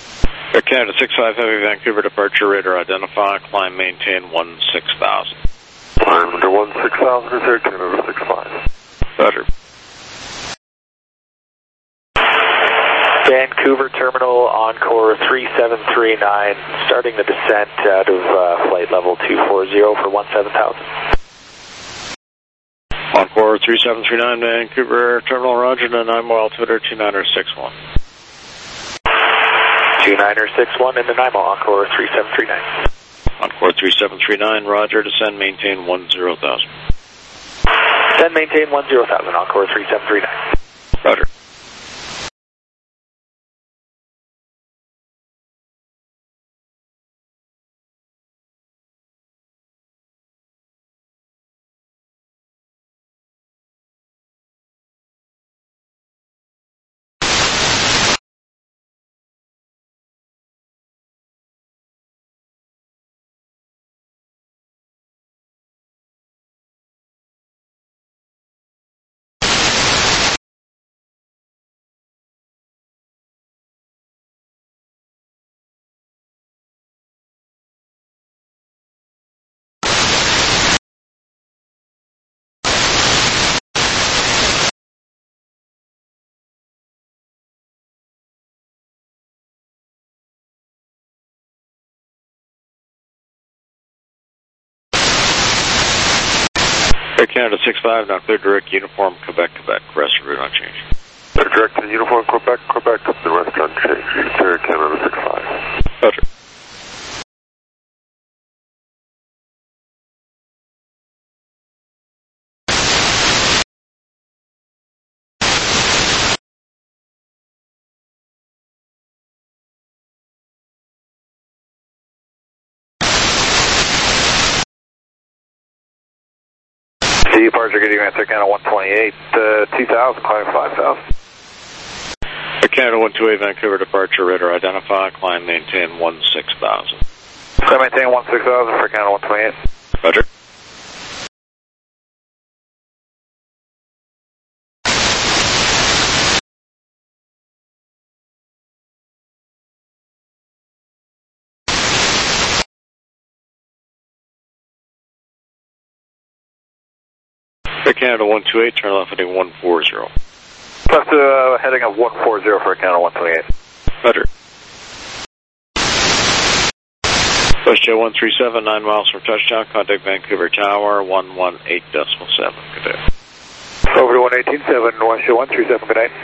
Air Canada 65 Heavy, Vancouver departure, radar identify, climb maintain 16,000. Climb under 16,000 is Air Canada 65. Roger. Vancouver Terminal, Encore 3739, starting the descent out of flight level 240 for 17,000. Encore 3739, Vancouver Terminal, Roger, and I'm altimeter 2961. 2961 in the NIMO, Encore 3739. Encore 3739, Roger, descend, maintain 10,000. Descend, maintain 10,000, Encore 3739. Roger. Air Canada 65, now clear direct uniform, Quebec, rest of route unchanged. Clear direct to uniform, Quebec, the rest unchanged. Air Canada 65. Roger. Departure getting answer Canada 128, 2000, climb 5,000. Air Canada 128, Vancouver departure, radar identify, climb maintain 16,000. Climb maintain 16,000 for Canada 128. Roger. Air Canada 128, turn left heading 140. Left heading of 140 for Canada 128. Roger. WestJet 137, 9 miles from touchdown. Contact Vancouver Tower, 118.7. Good day. Over to 118.7, WestJet 137, good night.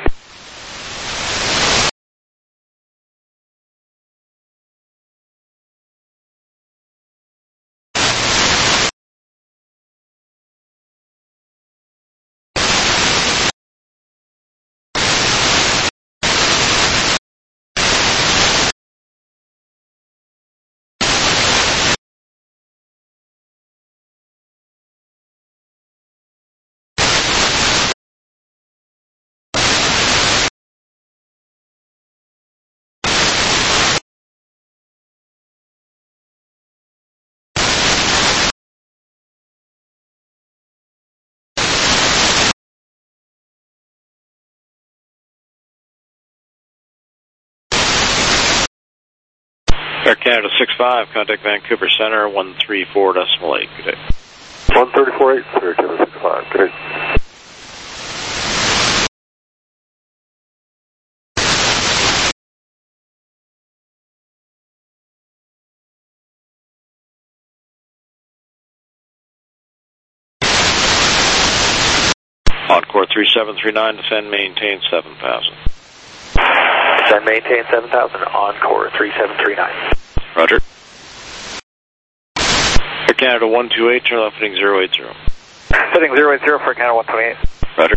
Air Canada 65, contact Vancouver Center, 134.8. Good day. 134.8, Air Canada 65. Good day. Encore 3739, descend, maintain 7,000. Descend, maintain 7,000, Encore 3739. Roger. Air Canada 128, turn left heading 080. Setting 080 for Canada 128. Roger.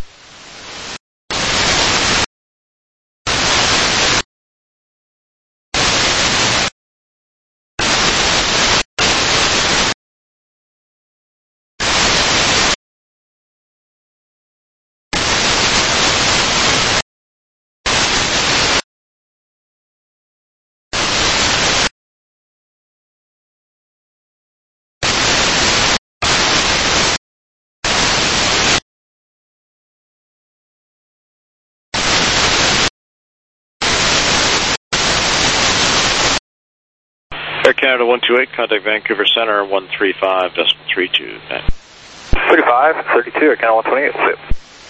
Air Canada 128, contact Vancouver Center, 135.32. 35, 32, Air Canada 128, flip.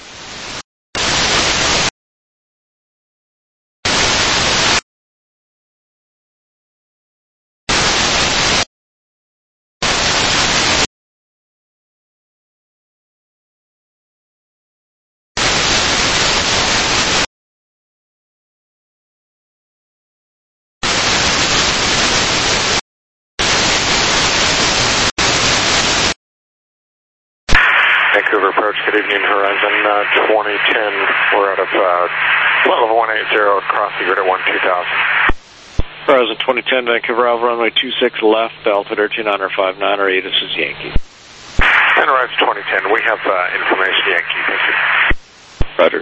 Vancouver approach, good evening, Horizon 2010. We're out of level 180, across the grid at 12,000. Horizon 2010, Vancouver Alpha, runway 26 left, altimeter 2959, or ATIS is Yankee. And Horizon 2010, we have information Yankee, thank you. Roger.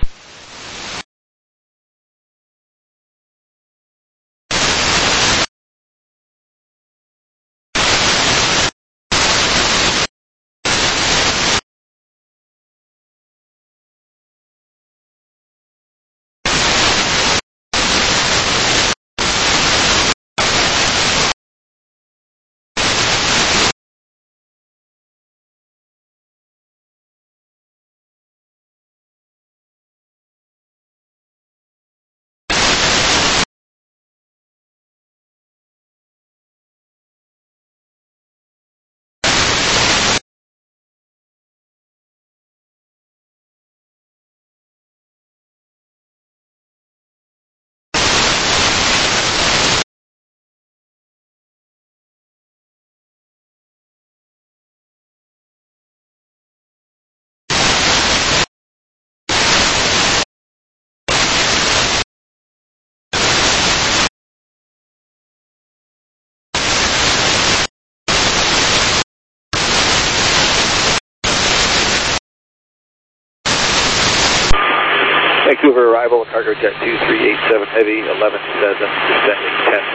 Vancouver arrival, cargo jet 2387 heavy, 11,700, descending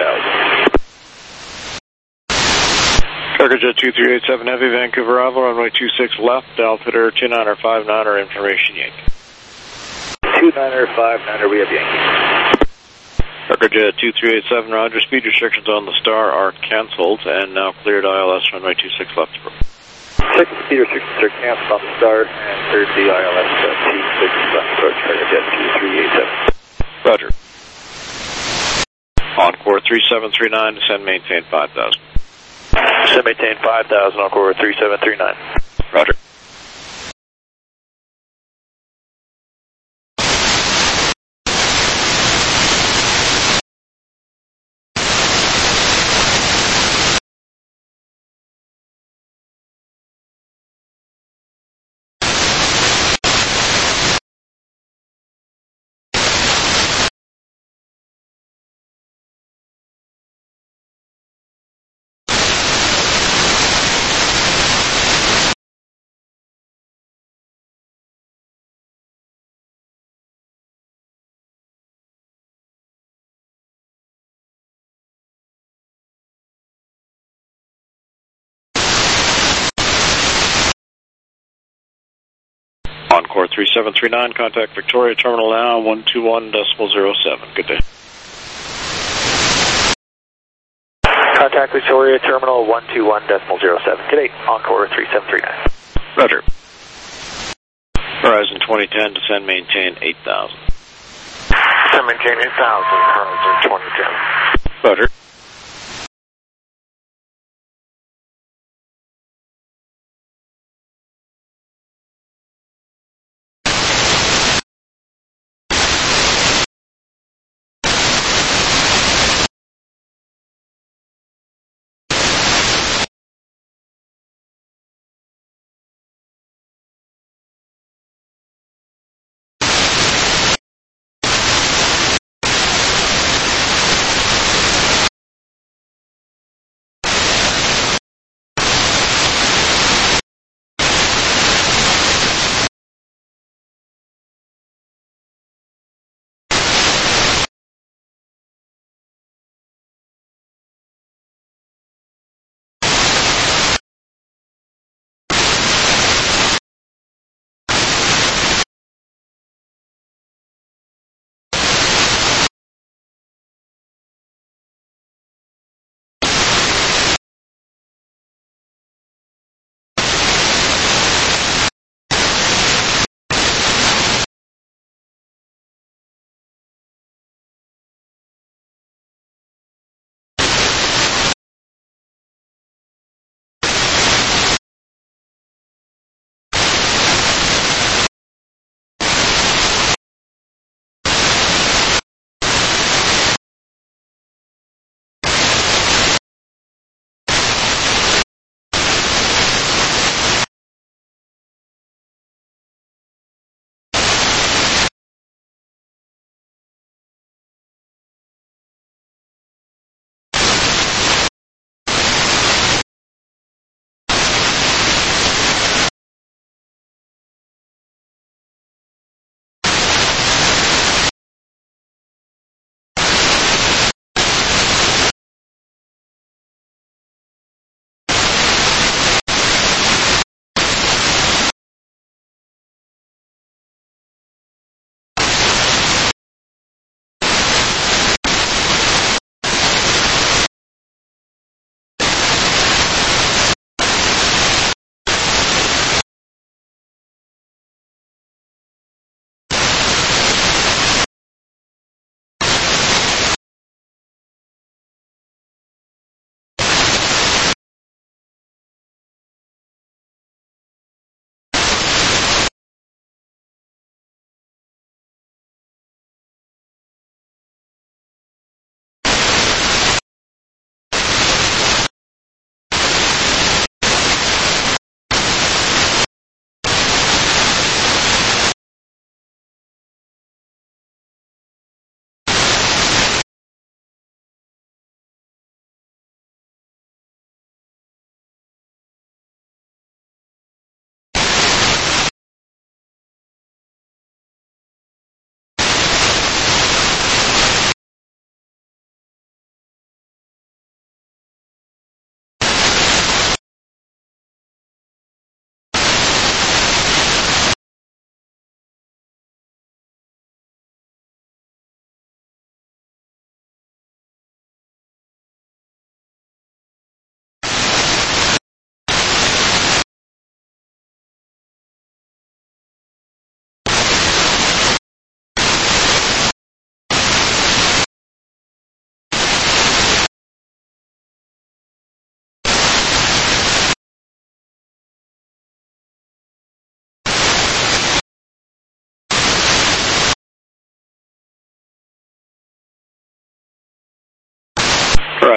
10,000. Cargo jet 2387 heavy, Vancouver arrival, runway 26 left, altimeter 2959, information Yankee. 2959, we have Yankee. Cargo jet 2387, roger, speed restrictions on the Star are cancelled and now cleared ILS runway 26 left. 6 speed restrictions are canceled on the Star and cleared the ILS T6 left approach, cargo jet 2387. Roger. Encore 3739, descend, maintain 5,000. Descend, maintain 5,000, Encore 3739. Roger. Encore 3739, contact Victoria Terminal now, 121.07. Good day. Contact Victoria Terminal 121.07. Good day, Encore 3739. Roger. Horizon 2010, descend, maintain 8,000. Descend, maintain 8,000, Horizon 2010. Roger.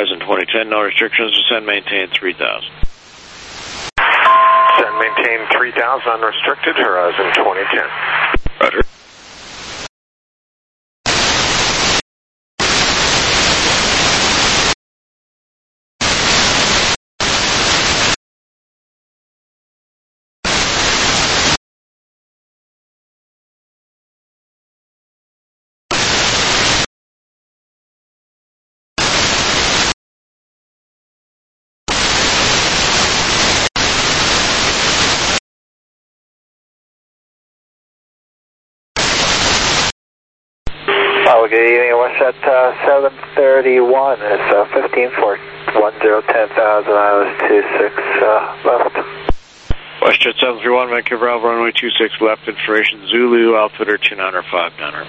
Horizon 2010, no restrictions. Descend, maintain 3,000. Descend, maintain 3,000 unrestricted, Horizon 2010. Roger. Good evening, WestJet 731. It's 15 for 10,000, ILS 26 left. WestJet 731, Vancouver Alpha, runway 26 left, information Zulu, altimeter 29 or 59.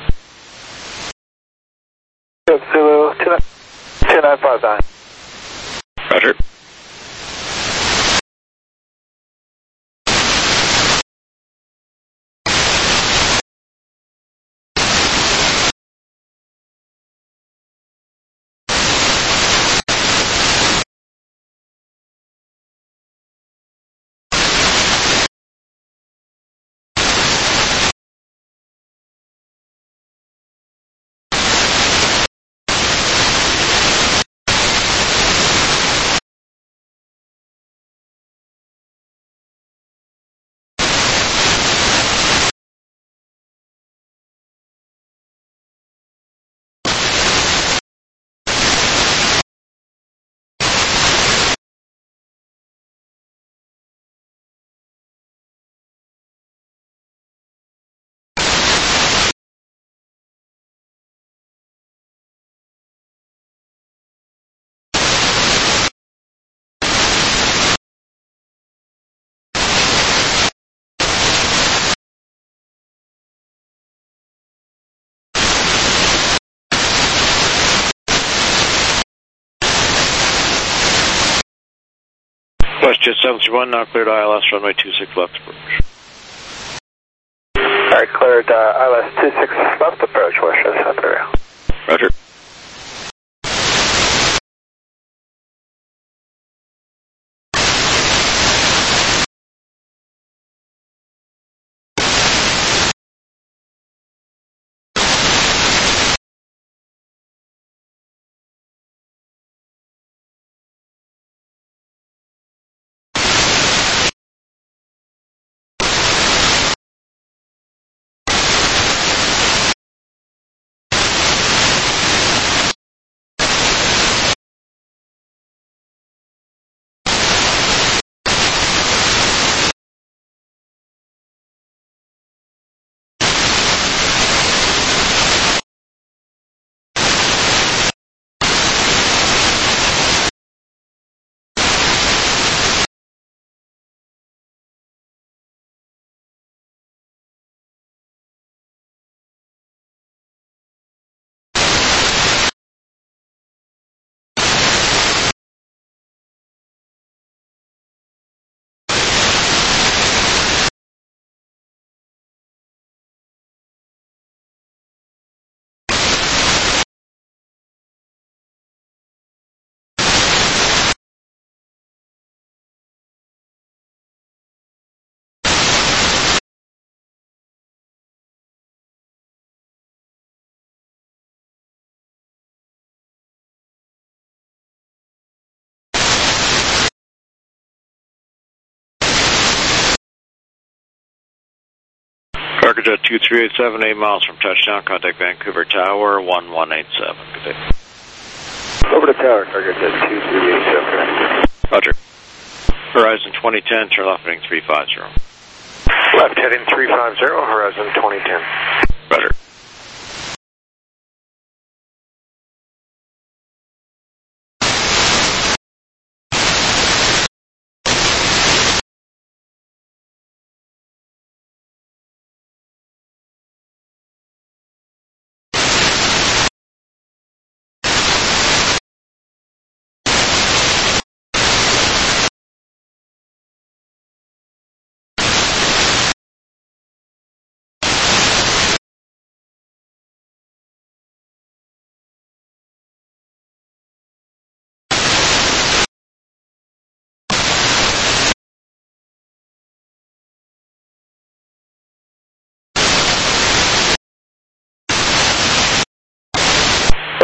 Zulu 2959. Roger. WestJet 731, now cleared ILS, runway 26 left approach. Alright, cleared ILS 26 left approach, WestJet 731. Roger. Cargojet 2387, 8 miles from touchdown. Contact Vancouver Tower 1187. Good day. Over to tower, Cargojet 2387. Roger. Horizon 2010, turn left heading 350. Left heading 350, Horizon 2010. Roger.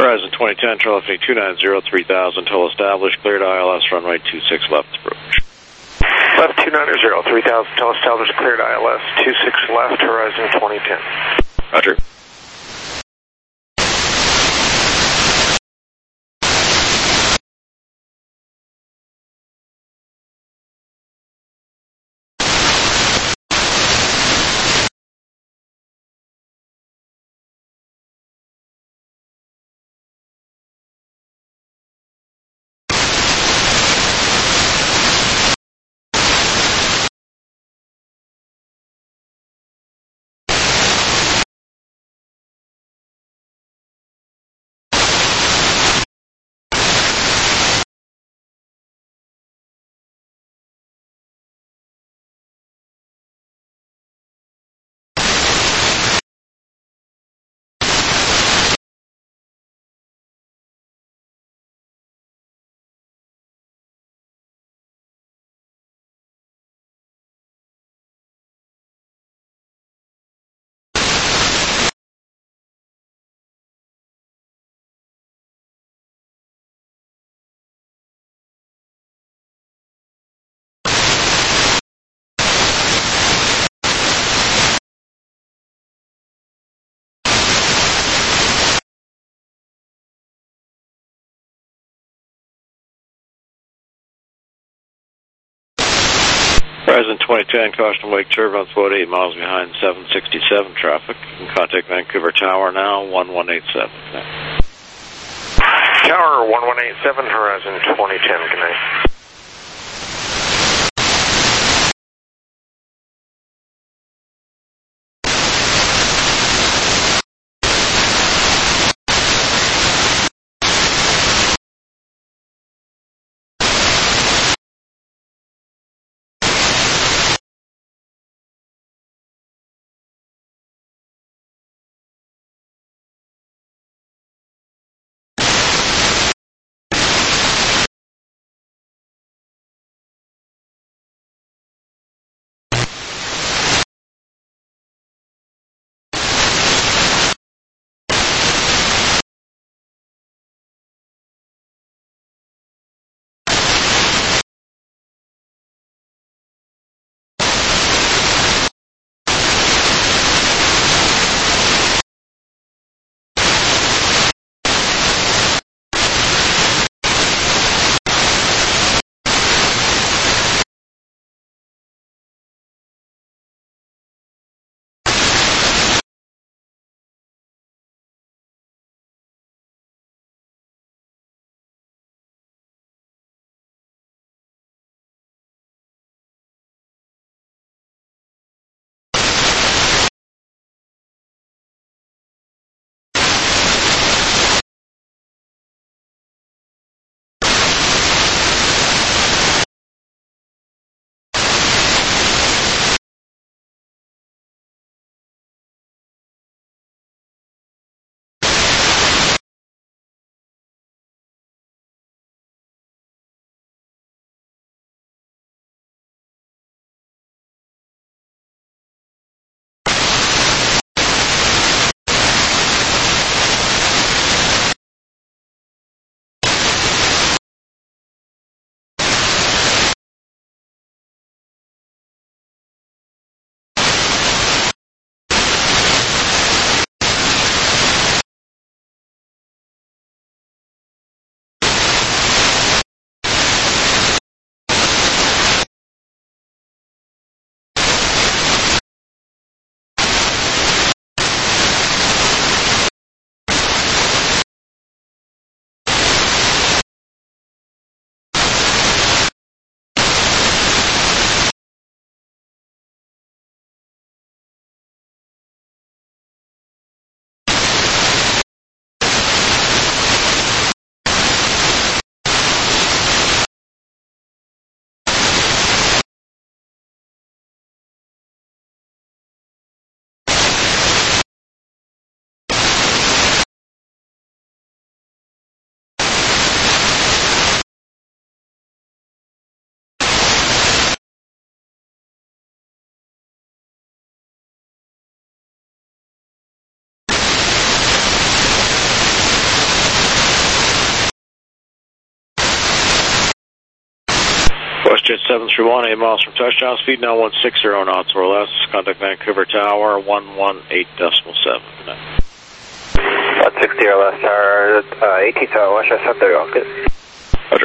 Horizon 2010, Charlie 290, 3000 till established, cleared ILS, runway 26 left approach. Left 290, 3000 till established, cleared ILS, 26 left, Horizon 2010. Roger. Horizon 2010, caution wake turbulence, float 8 miles behind 767 traffic. You can contact Vancouver Tower now, 1187. Tower 1187, Horizon 2010, good night. WestJet 731, 8 miles from touchdown, speed now 160 knots or less. Contact Vancouver Tower, 118.7. 160 or less, tower, 18 tower, WestJet 731, good. Roger.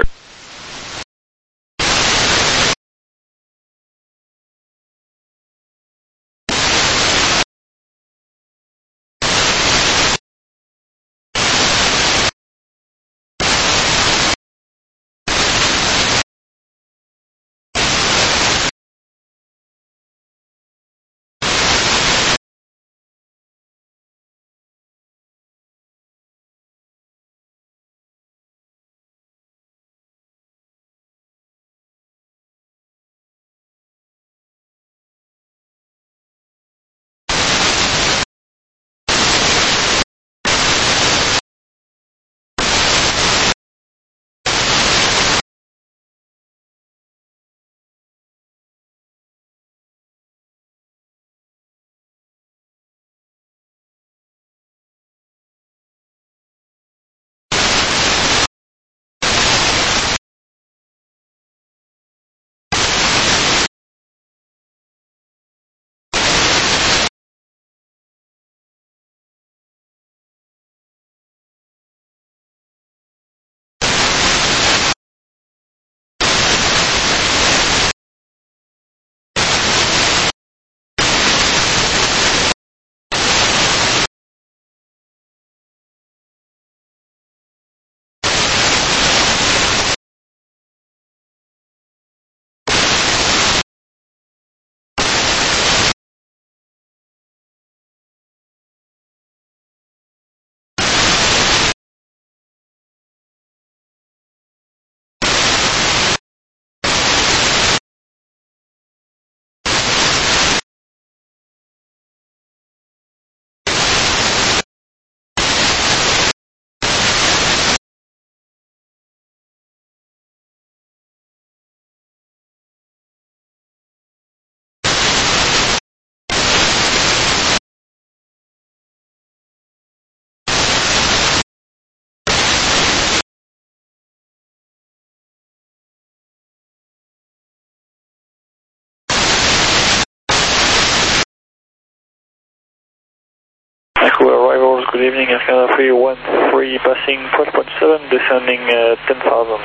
Arrivals, good evening, Air Canada 313, passing 12.7, descending 10,000.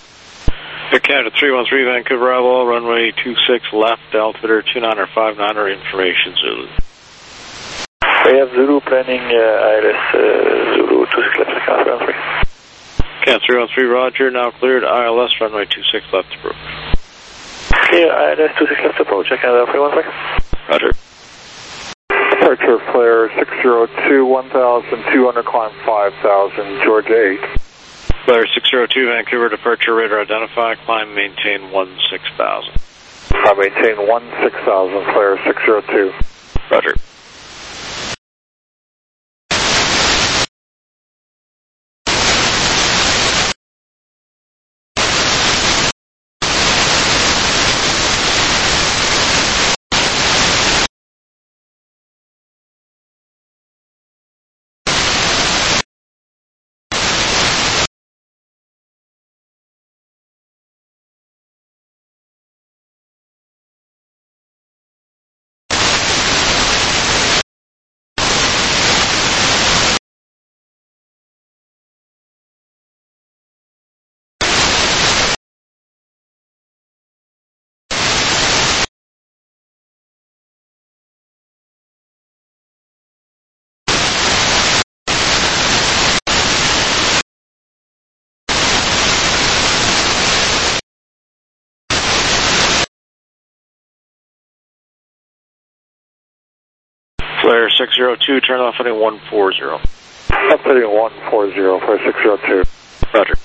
Air Canada 313, Vancouver arrival, runway 26 left, altimeter 2959er, information Zulu. We have Zulu planning ILS Zulu 26 left, Air Canada 313. Canada 313, roger, now cleared, ILS, runway 26 left approach. Clear, ILS 26 left approach, Air Canada 313. Roger. Departure flare 602, 1,200, climb 5,000, Georgia 8. Flare 602, Vancouver, departure radar identified, climb maintain 16,000. Climb maintain 16,000, flare 602. Roger. Flare 602, turn off heading 140. Up heading 140, flare 602. Roger.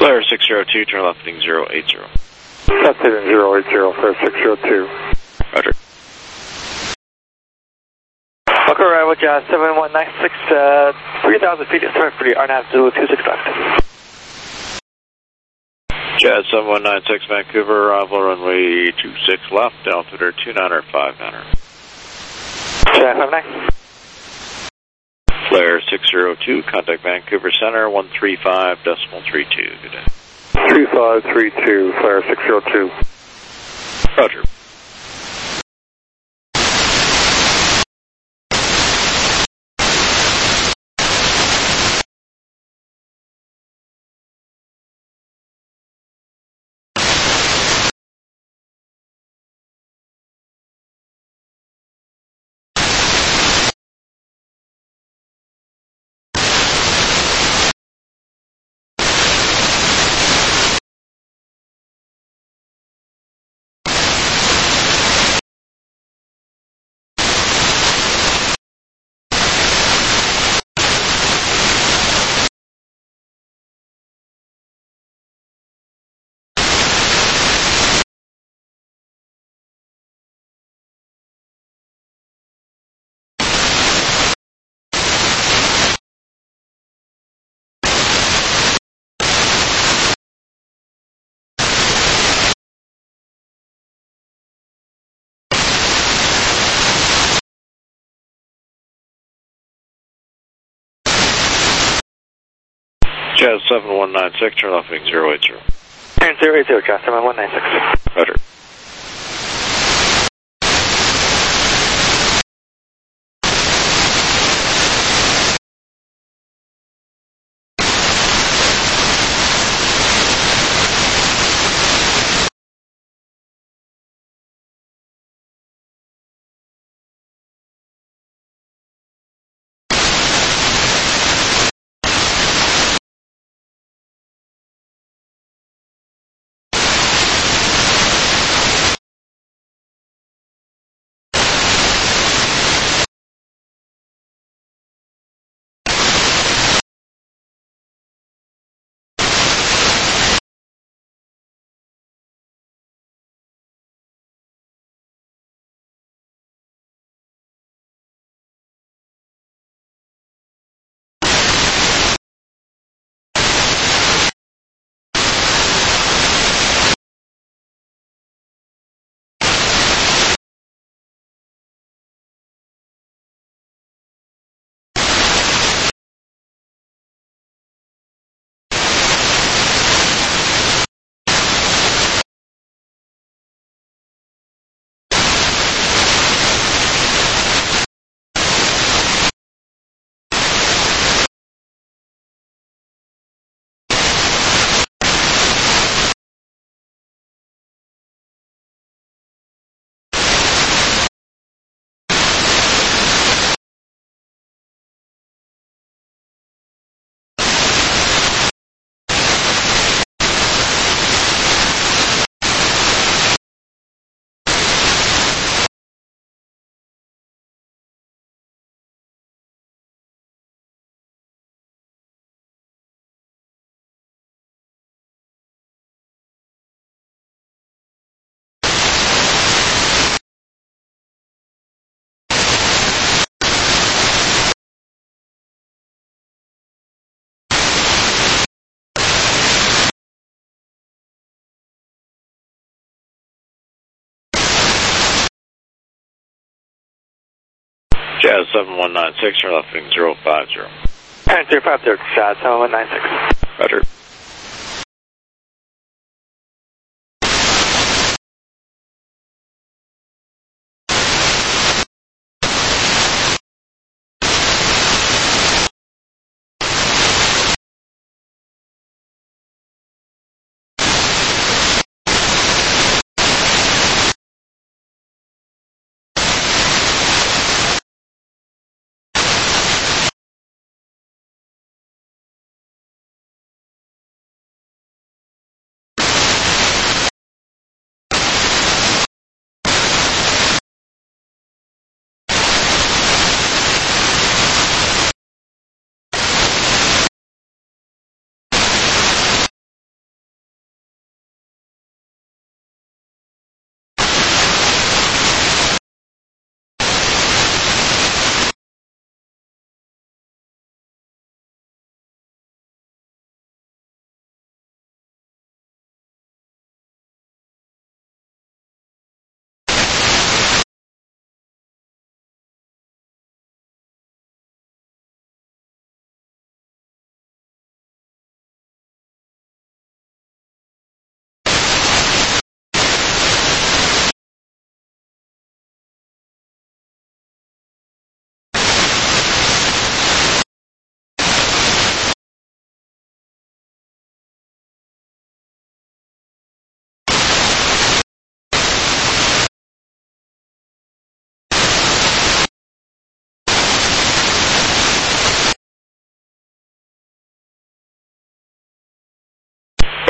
Flare 602, turn left heading 080. Left heading 080, Flare 602. Roger. Local arrival, Jazz 7196, 3,000 feet is for the RNAV 026 left. Jazz 7196, Vancouver, arrival runway 26 left, altimeter 29er 59er. Jazz 59. Flare 602, contact Vancouver Center 135.32. Good day. 3532, Flare 602. Roger. Jazz 7196, turn left heading 080. And 080, Jazz 7196. Roger. Jazz 7196, turn left heading 050. And 050, Jazz 7196. Roger.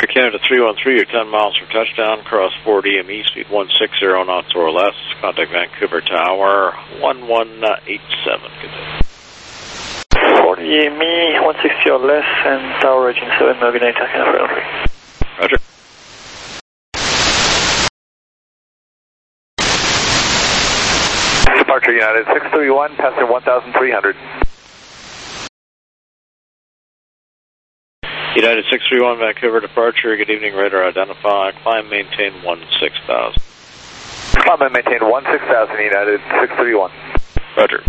Canada 313, you're 10 miles from touchdown, cross 40 ME, speed 160 knots or less. Contact Vancouver Tower 1187. Good day. 40 ME, 160 or less, and tower region 7, Melbourne, attacking over L3. Roger. Departure United 631, passing 1,300. United 631, Vancouver departure. Good evening, radar identify. Climb, maintain 16,000. Climb and maintain 16,000, United 631. Roger.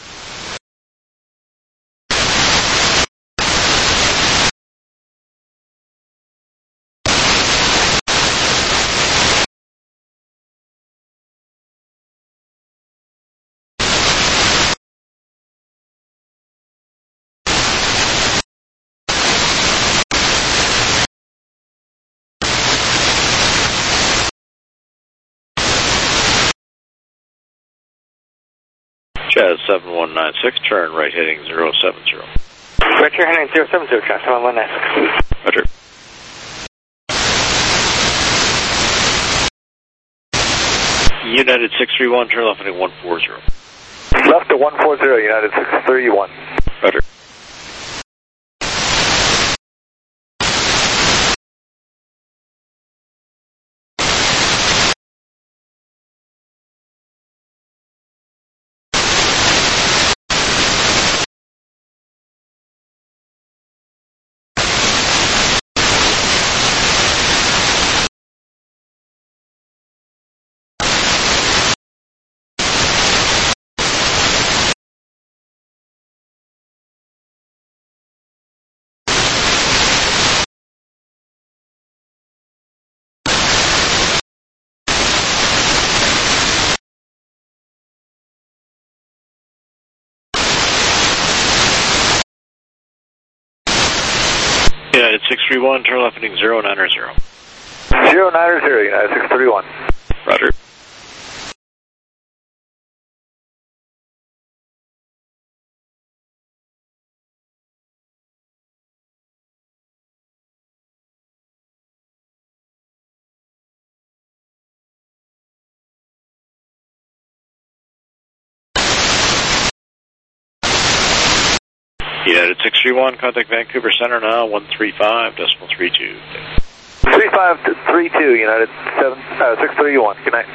Chaz 7196, turn right heading 070. Right here heading 070, Chaz 7196. Roger. United 631, turn left heading 140. Left to 140, United 631. Roger. United 631, turn left heading 090. 090, United 631. Roger. United 631, contact Vancouver Center now, 135.32. 3532, United 631. Good night.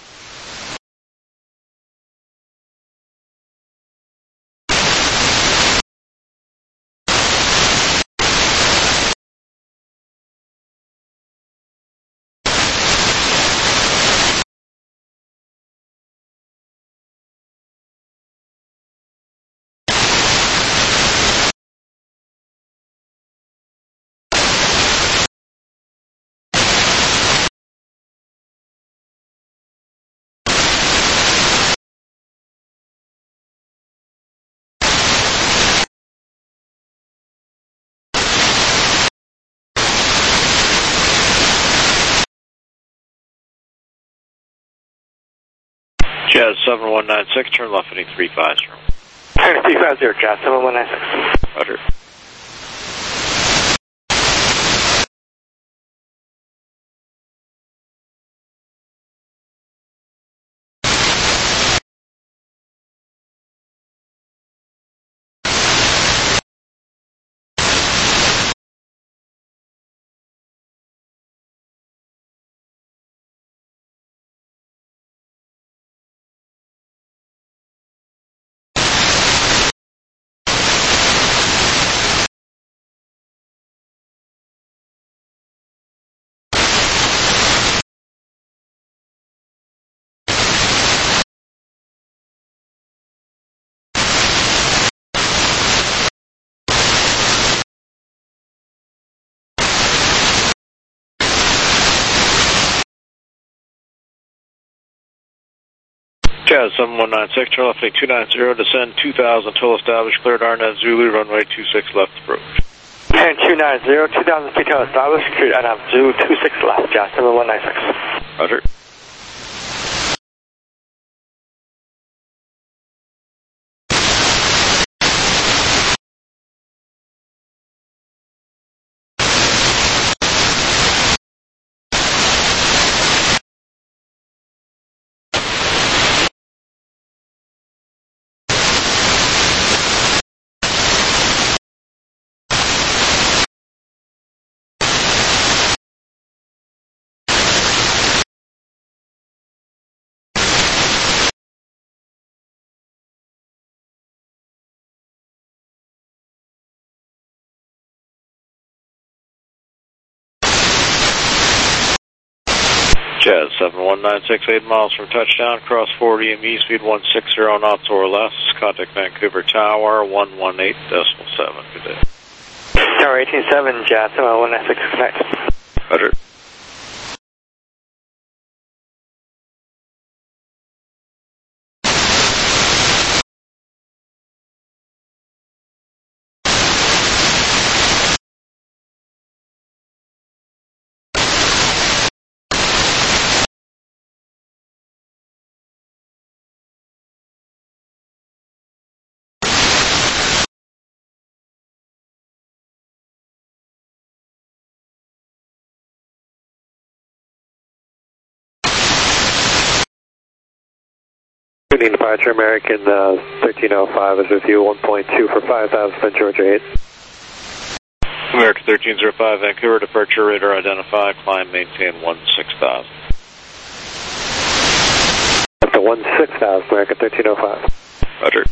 Jazz 7196, turn left heading 350. 350, Jazz 7196. Roger. Jazz 7196, turn left heading 290, descend 2000 until established, cleared RNAV Zulu, runway 26 left approach. And 290, 2000 feet until established, cleared RNAV Zulu, 26 left, Jazz 7196. Roger. Jazz 71968 miles from touchdown, cross 40 and me, speed 160 knots or less. Contact Vancouver Tower 118.7. Good day. Tower 187, Jazz 196 connect. Roger. Departure American 1305 is with you, 1.2 for 5,000, then Georgia 8. American 1305, Vancouver, departure radar identified, climb, maintain 16,000. Up to 16,000, American 1305. Roger.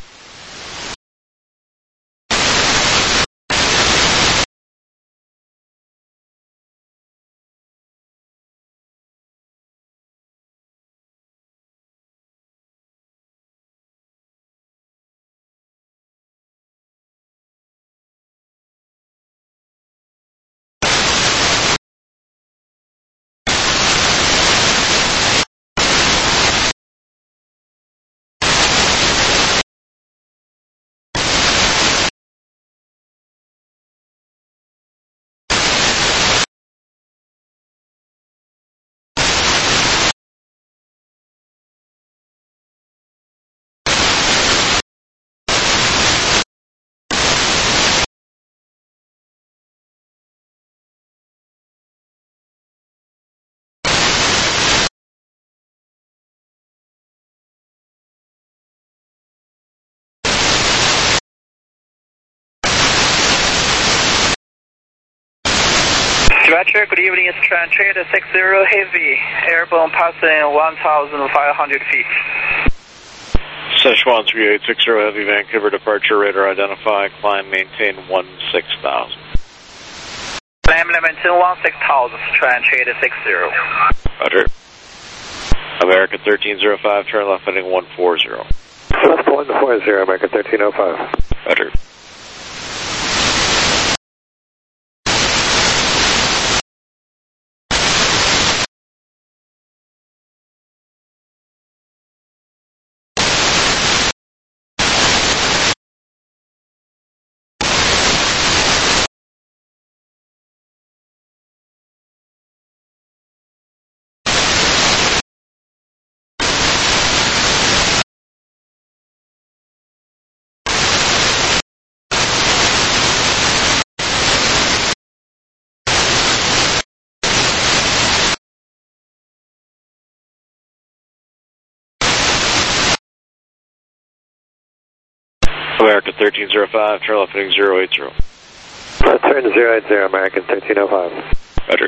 Dispatcher, good evening, it's Translator 60 Heavy, airborne passing 1,500 feet. Szechuan 3860 Heavy, Vancouver, departure radar identified, climb, maintain 16,000. Climb, maintain 16,000, Translator 60. Roger. American 1305, turn left heading 140. Left 140, American 1305. Roger. American 1305, turn left heading 080. Turn 080, American 1305. Roger.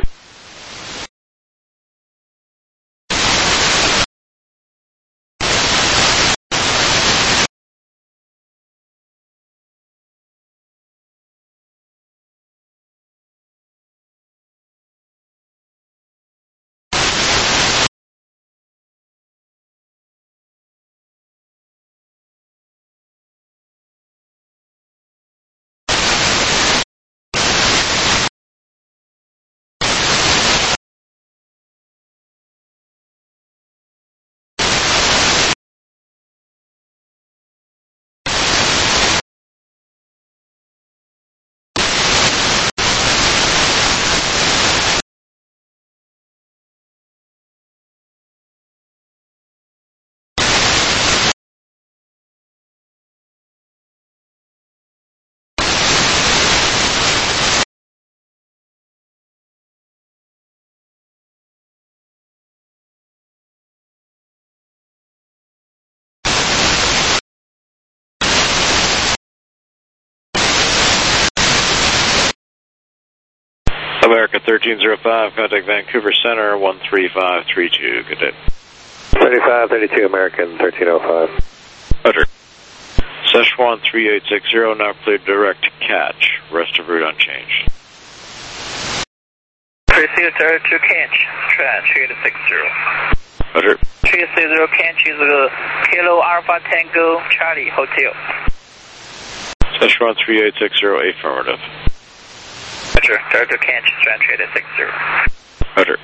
America 1305, contact Vancouver Center 13532. Good day. 3532, American 1305. Roger. Szechuan 3860, now cleared direct catch. Rest of route unchanged. Received to Canch, translated 60. Roger. 360 Canch is Kilo Alpha Tango Charlie Hotel. Szechuan 3860, affirmative. Roger, Delta Canch, translated 60. Roger.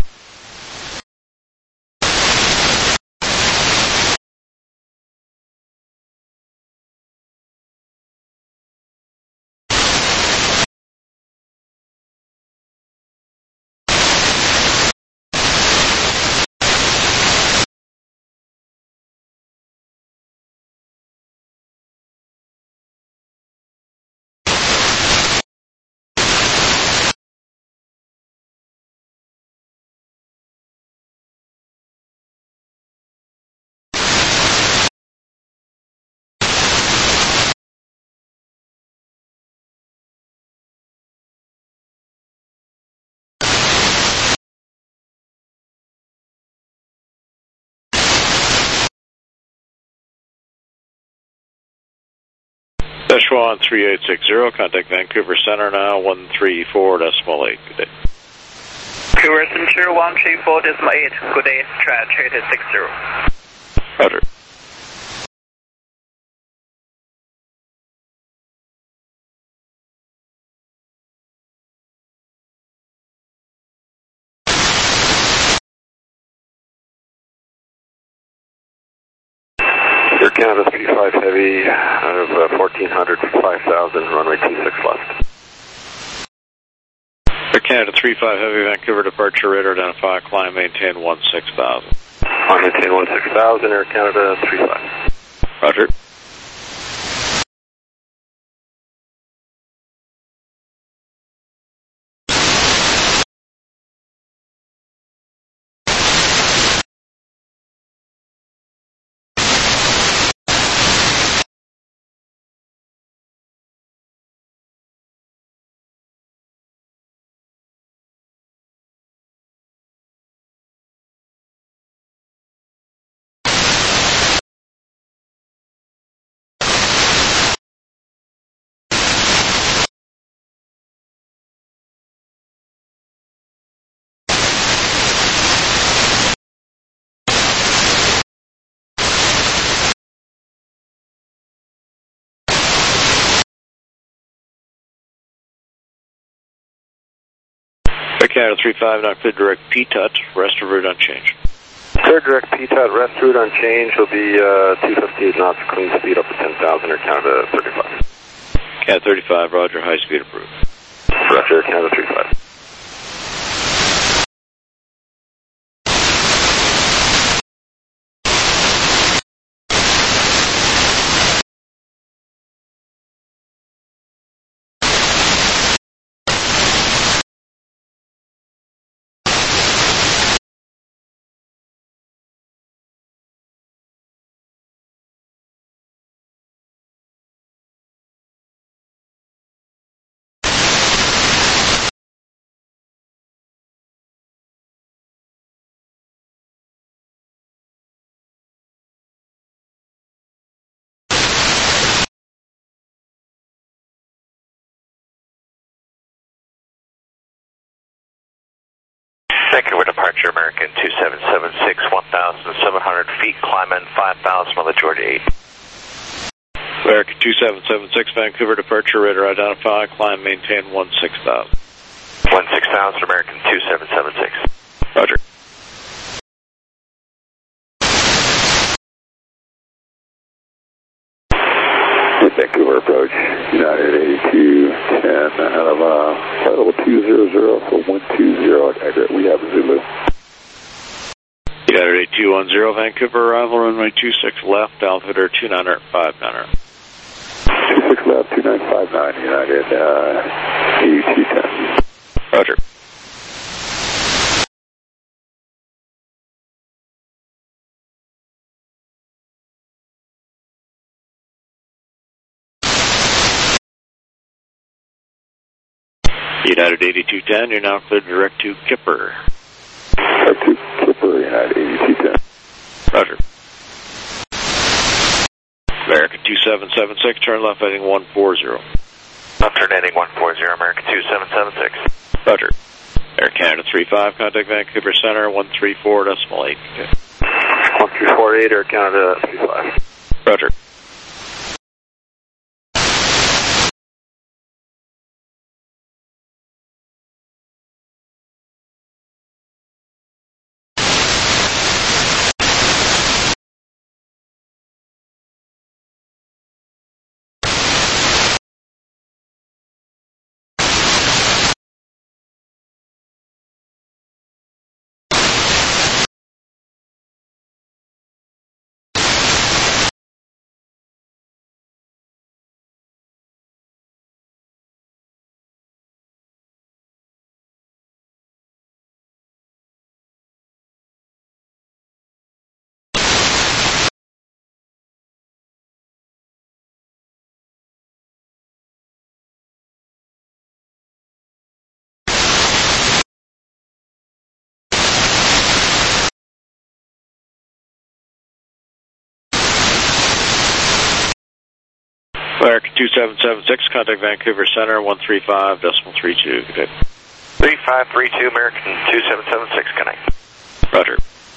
Szechuan 3860, contact Vancouver Center now, 134.8. Good day. Vancouver Center 134.8. Good day, translated 60. Roger. Air Canada 35 Heavy out of 1400 for 5,000, runway 26 left. Air Canada 35 Heavy, Vancouver departure radar identify, climb, maintain 16,000. Climb, maintain 16,000, Air Canada 35. Roger. Air Canada 35, not clear direct PTUT, rest of route unchanged. Clear direct PTUT, rest route unchanged will be 258 knots, clean speed up to 10,000, Air Canada 35. Canada 35, roger, high speed approved. Roger, Air Canada 35. Vancouver departure, American 2776, 1,700 feet, climb in 5,000 on the Georgia 8. American 2776, Vancouver departure radar identify, climb, maintain 16,000. 16,000, American 2776. Roger. Vancouver approach, United 8210 out of flight level 200 for 120, we have Zulu. United 8210, Vancouver arrival, runway 26 left, altimeter 29er, 59er. 26 left, 2959, United 8210. Roger. United 8210, you're now cleared direct to Kipper. Direct to Kipper, United 8210. Roger. American 2776, turn left heading 140. Left turn heading 140, American 2776. Roger. Air Canada 35, contact Vancouver Center, 134.8. 1348, Air Canada 35. Roger. American 2776, contact Vancouver Center, 135.32. Good day. 3532, American 2776, connect. Roger.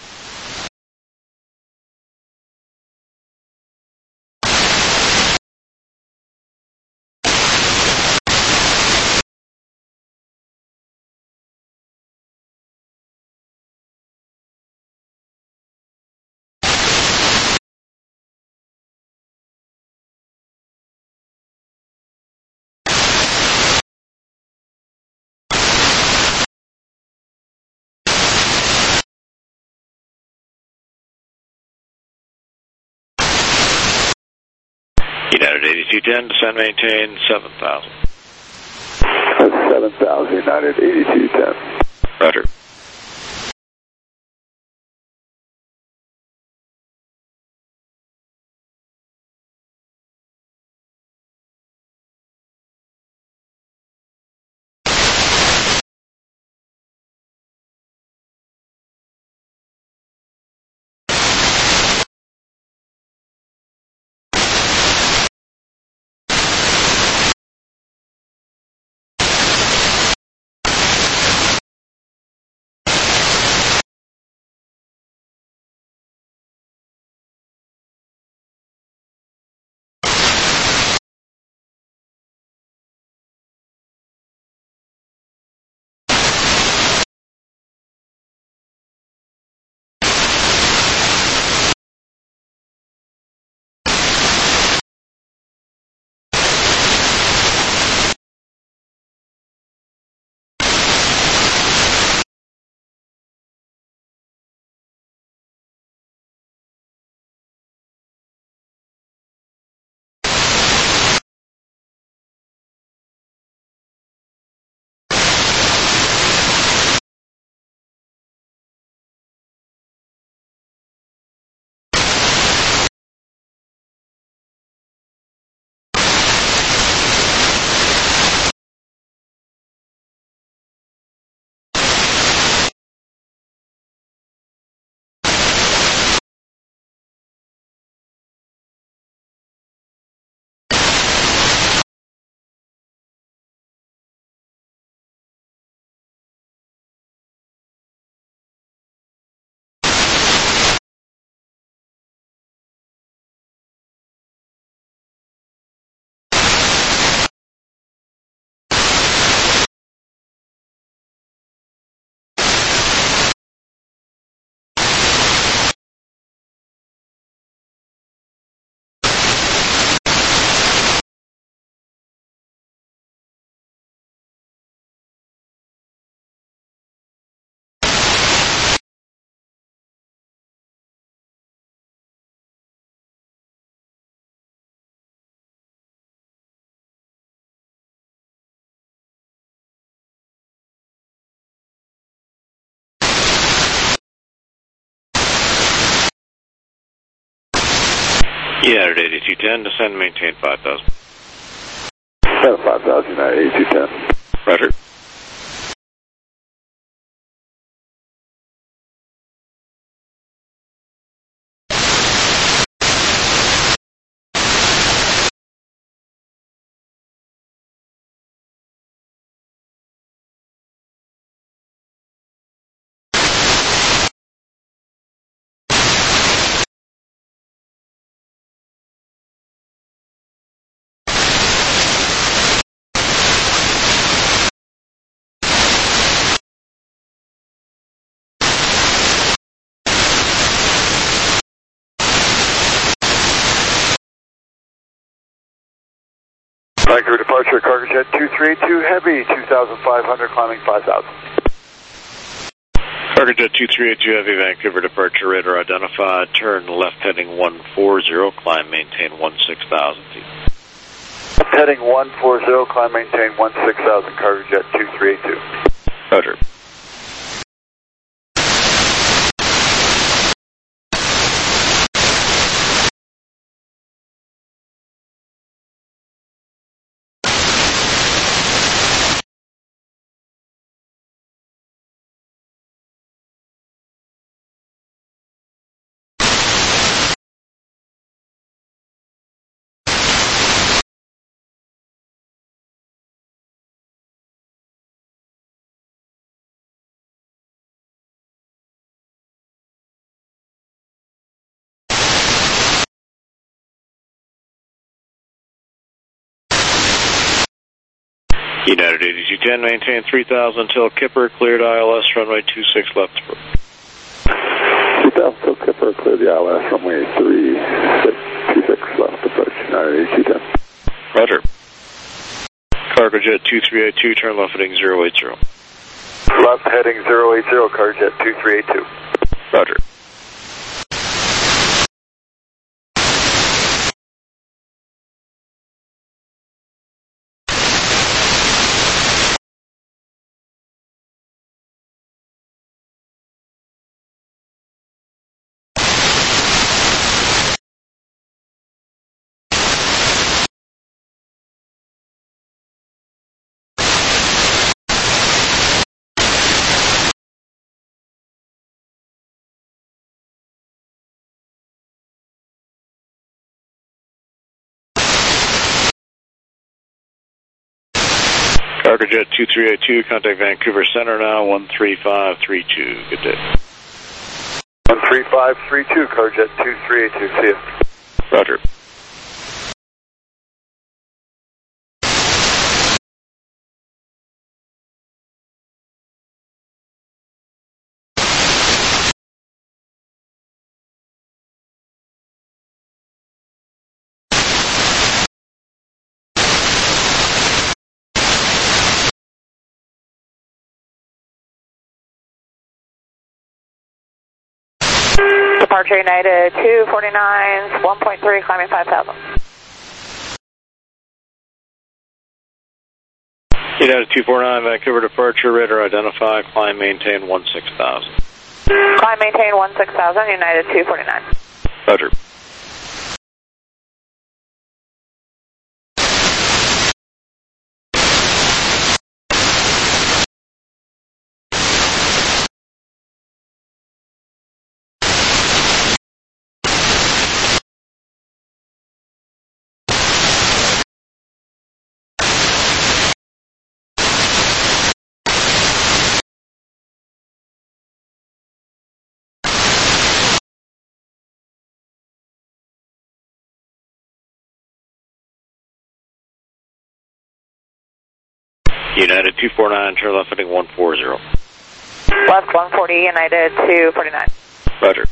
United 8210, descend maintain 7,000. That's 7,000, United 8210. Roger. United 8210, descend maintain 5,000. 5,000, United 8210. Roger. Vancouver departure, Cargojet 2382 Heavy, 2,500, climbing 5,000. Cargojet 2382 Heavy, Vancouver departure, radar identified, turn left heading 140, climb maintain 16,000 feet. Heading 140, climb maintain 16,000, Cargojet 2382. Roger. United 8210, maintain 3,000 until Kipper, cleared ILS, runway 26 left. 3,000 until Kipper, cleared the ILS, runway 26 left approach, United 8210. Roger. Cargojet 2382, turn left heading 080. Left heading 080, Cargojet 2382. Roger. Cargojet 2382, contact Vancouver Center now, 13532. Good day. 13532, Cargojet 2382, see you. Roger. Departure United 249, 1.3, climbing 5,000. United 249, Vancouver departure, radar identified, climb maintain 16,000. Climb maintain 16,000, United 249. Roger. United 249, turn left heading 140. Left 140, United 249. Roger.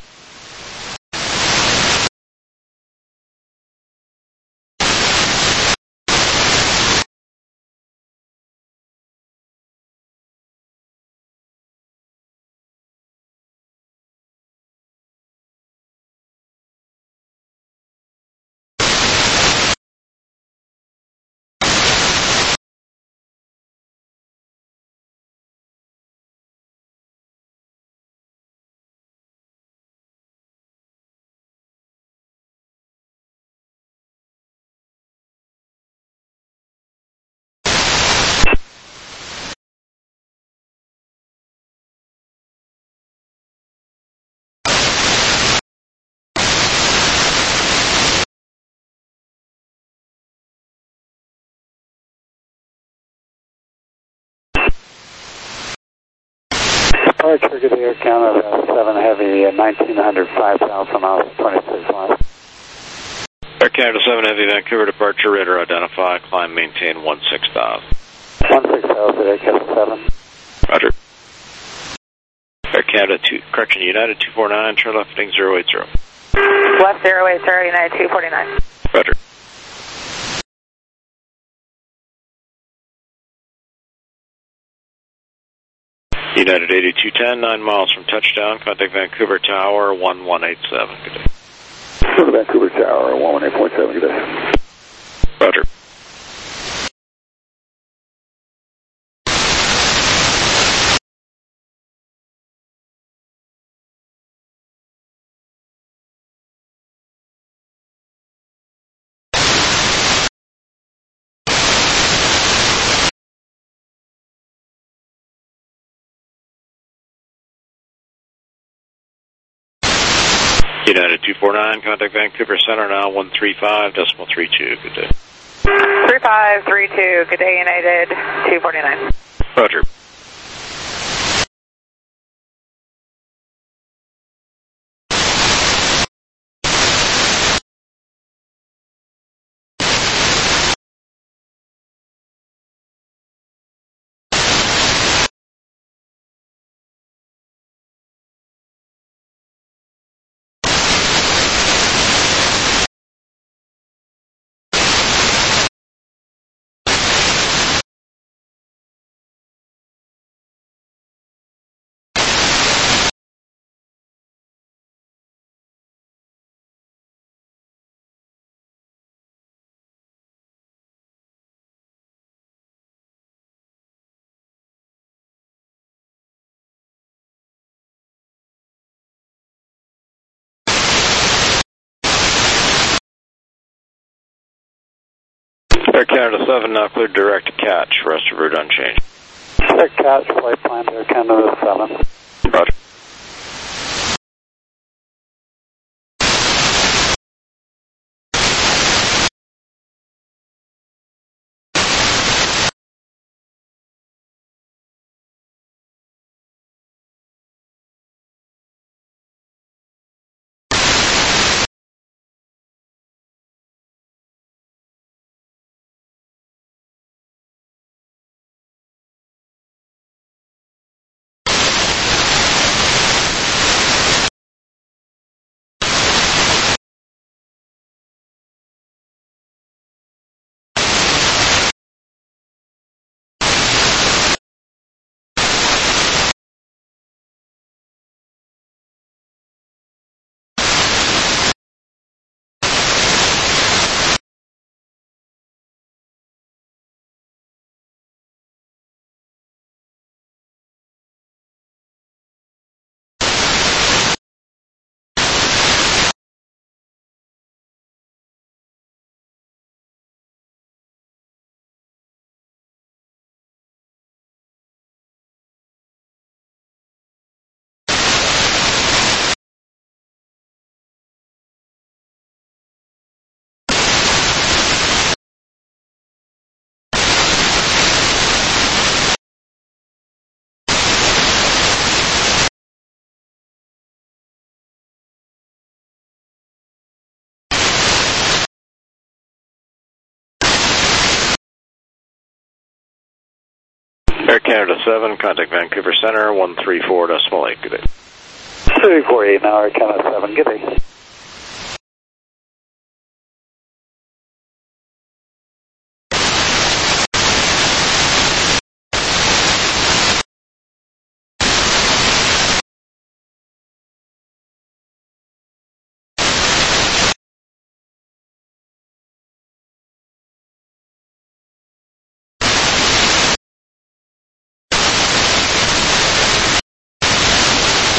Departure, get the air count of 7 Heavy, 1,900, 5,000 miles, 26 miles. Air Canada 7 Heavy, Vancouver departure, radar identified, climb maintain 16,000. 16,000, Air Canada 7. Roger. Air Canada 2, correction, United 249, turn left heading 080. Left 080, United 249. Roger. United 8210, 9 miles from touchdown. Contact Vancouver Tower, 1187. Good day. Vancouver Tower, 118.7. Good day. Roger. United 249, contact Vancouver Center now, 135.32. Good day. 3532, good day, United 249. Roger. Air Canada 7 now cleared direct to catch. Rest of route unchanged. Direct catch, flight plan Air Canada 7. Roger. Air Canada 7, contact Vancouver Center, 134.8. Good day. 348 now, Air Canada 7. Good day.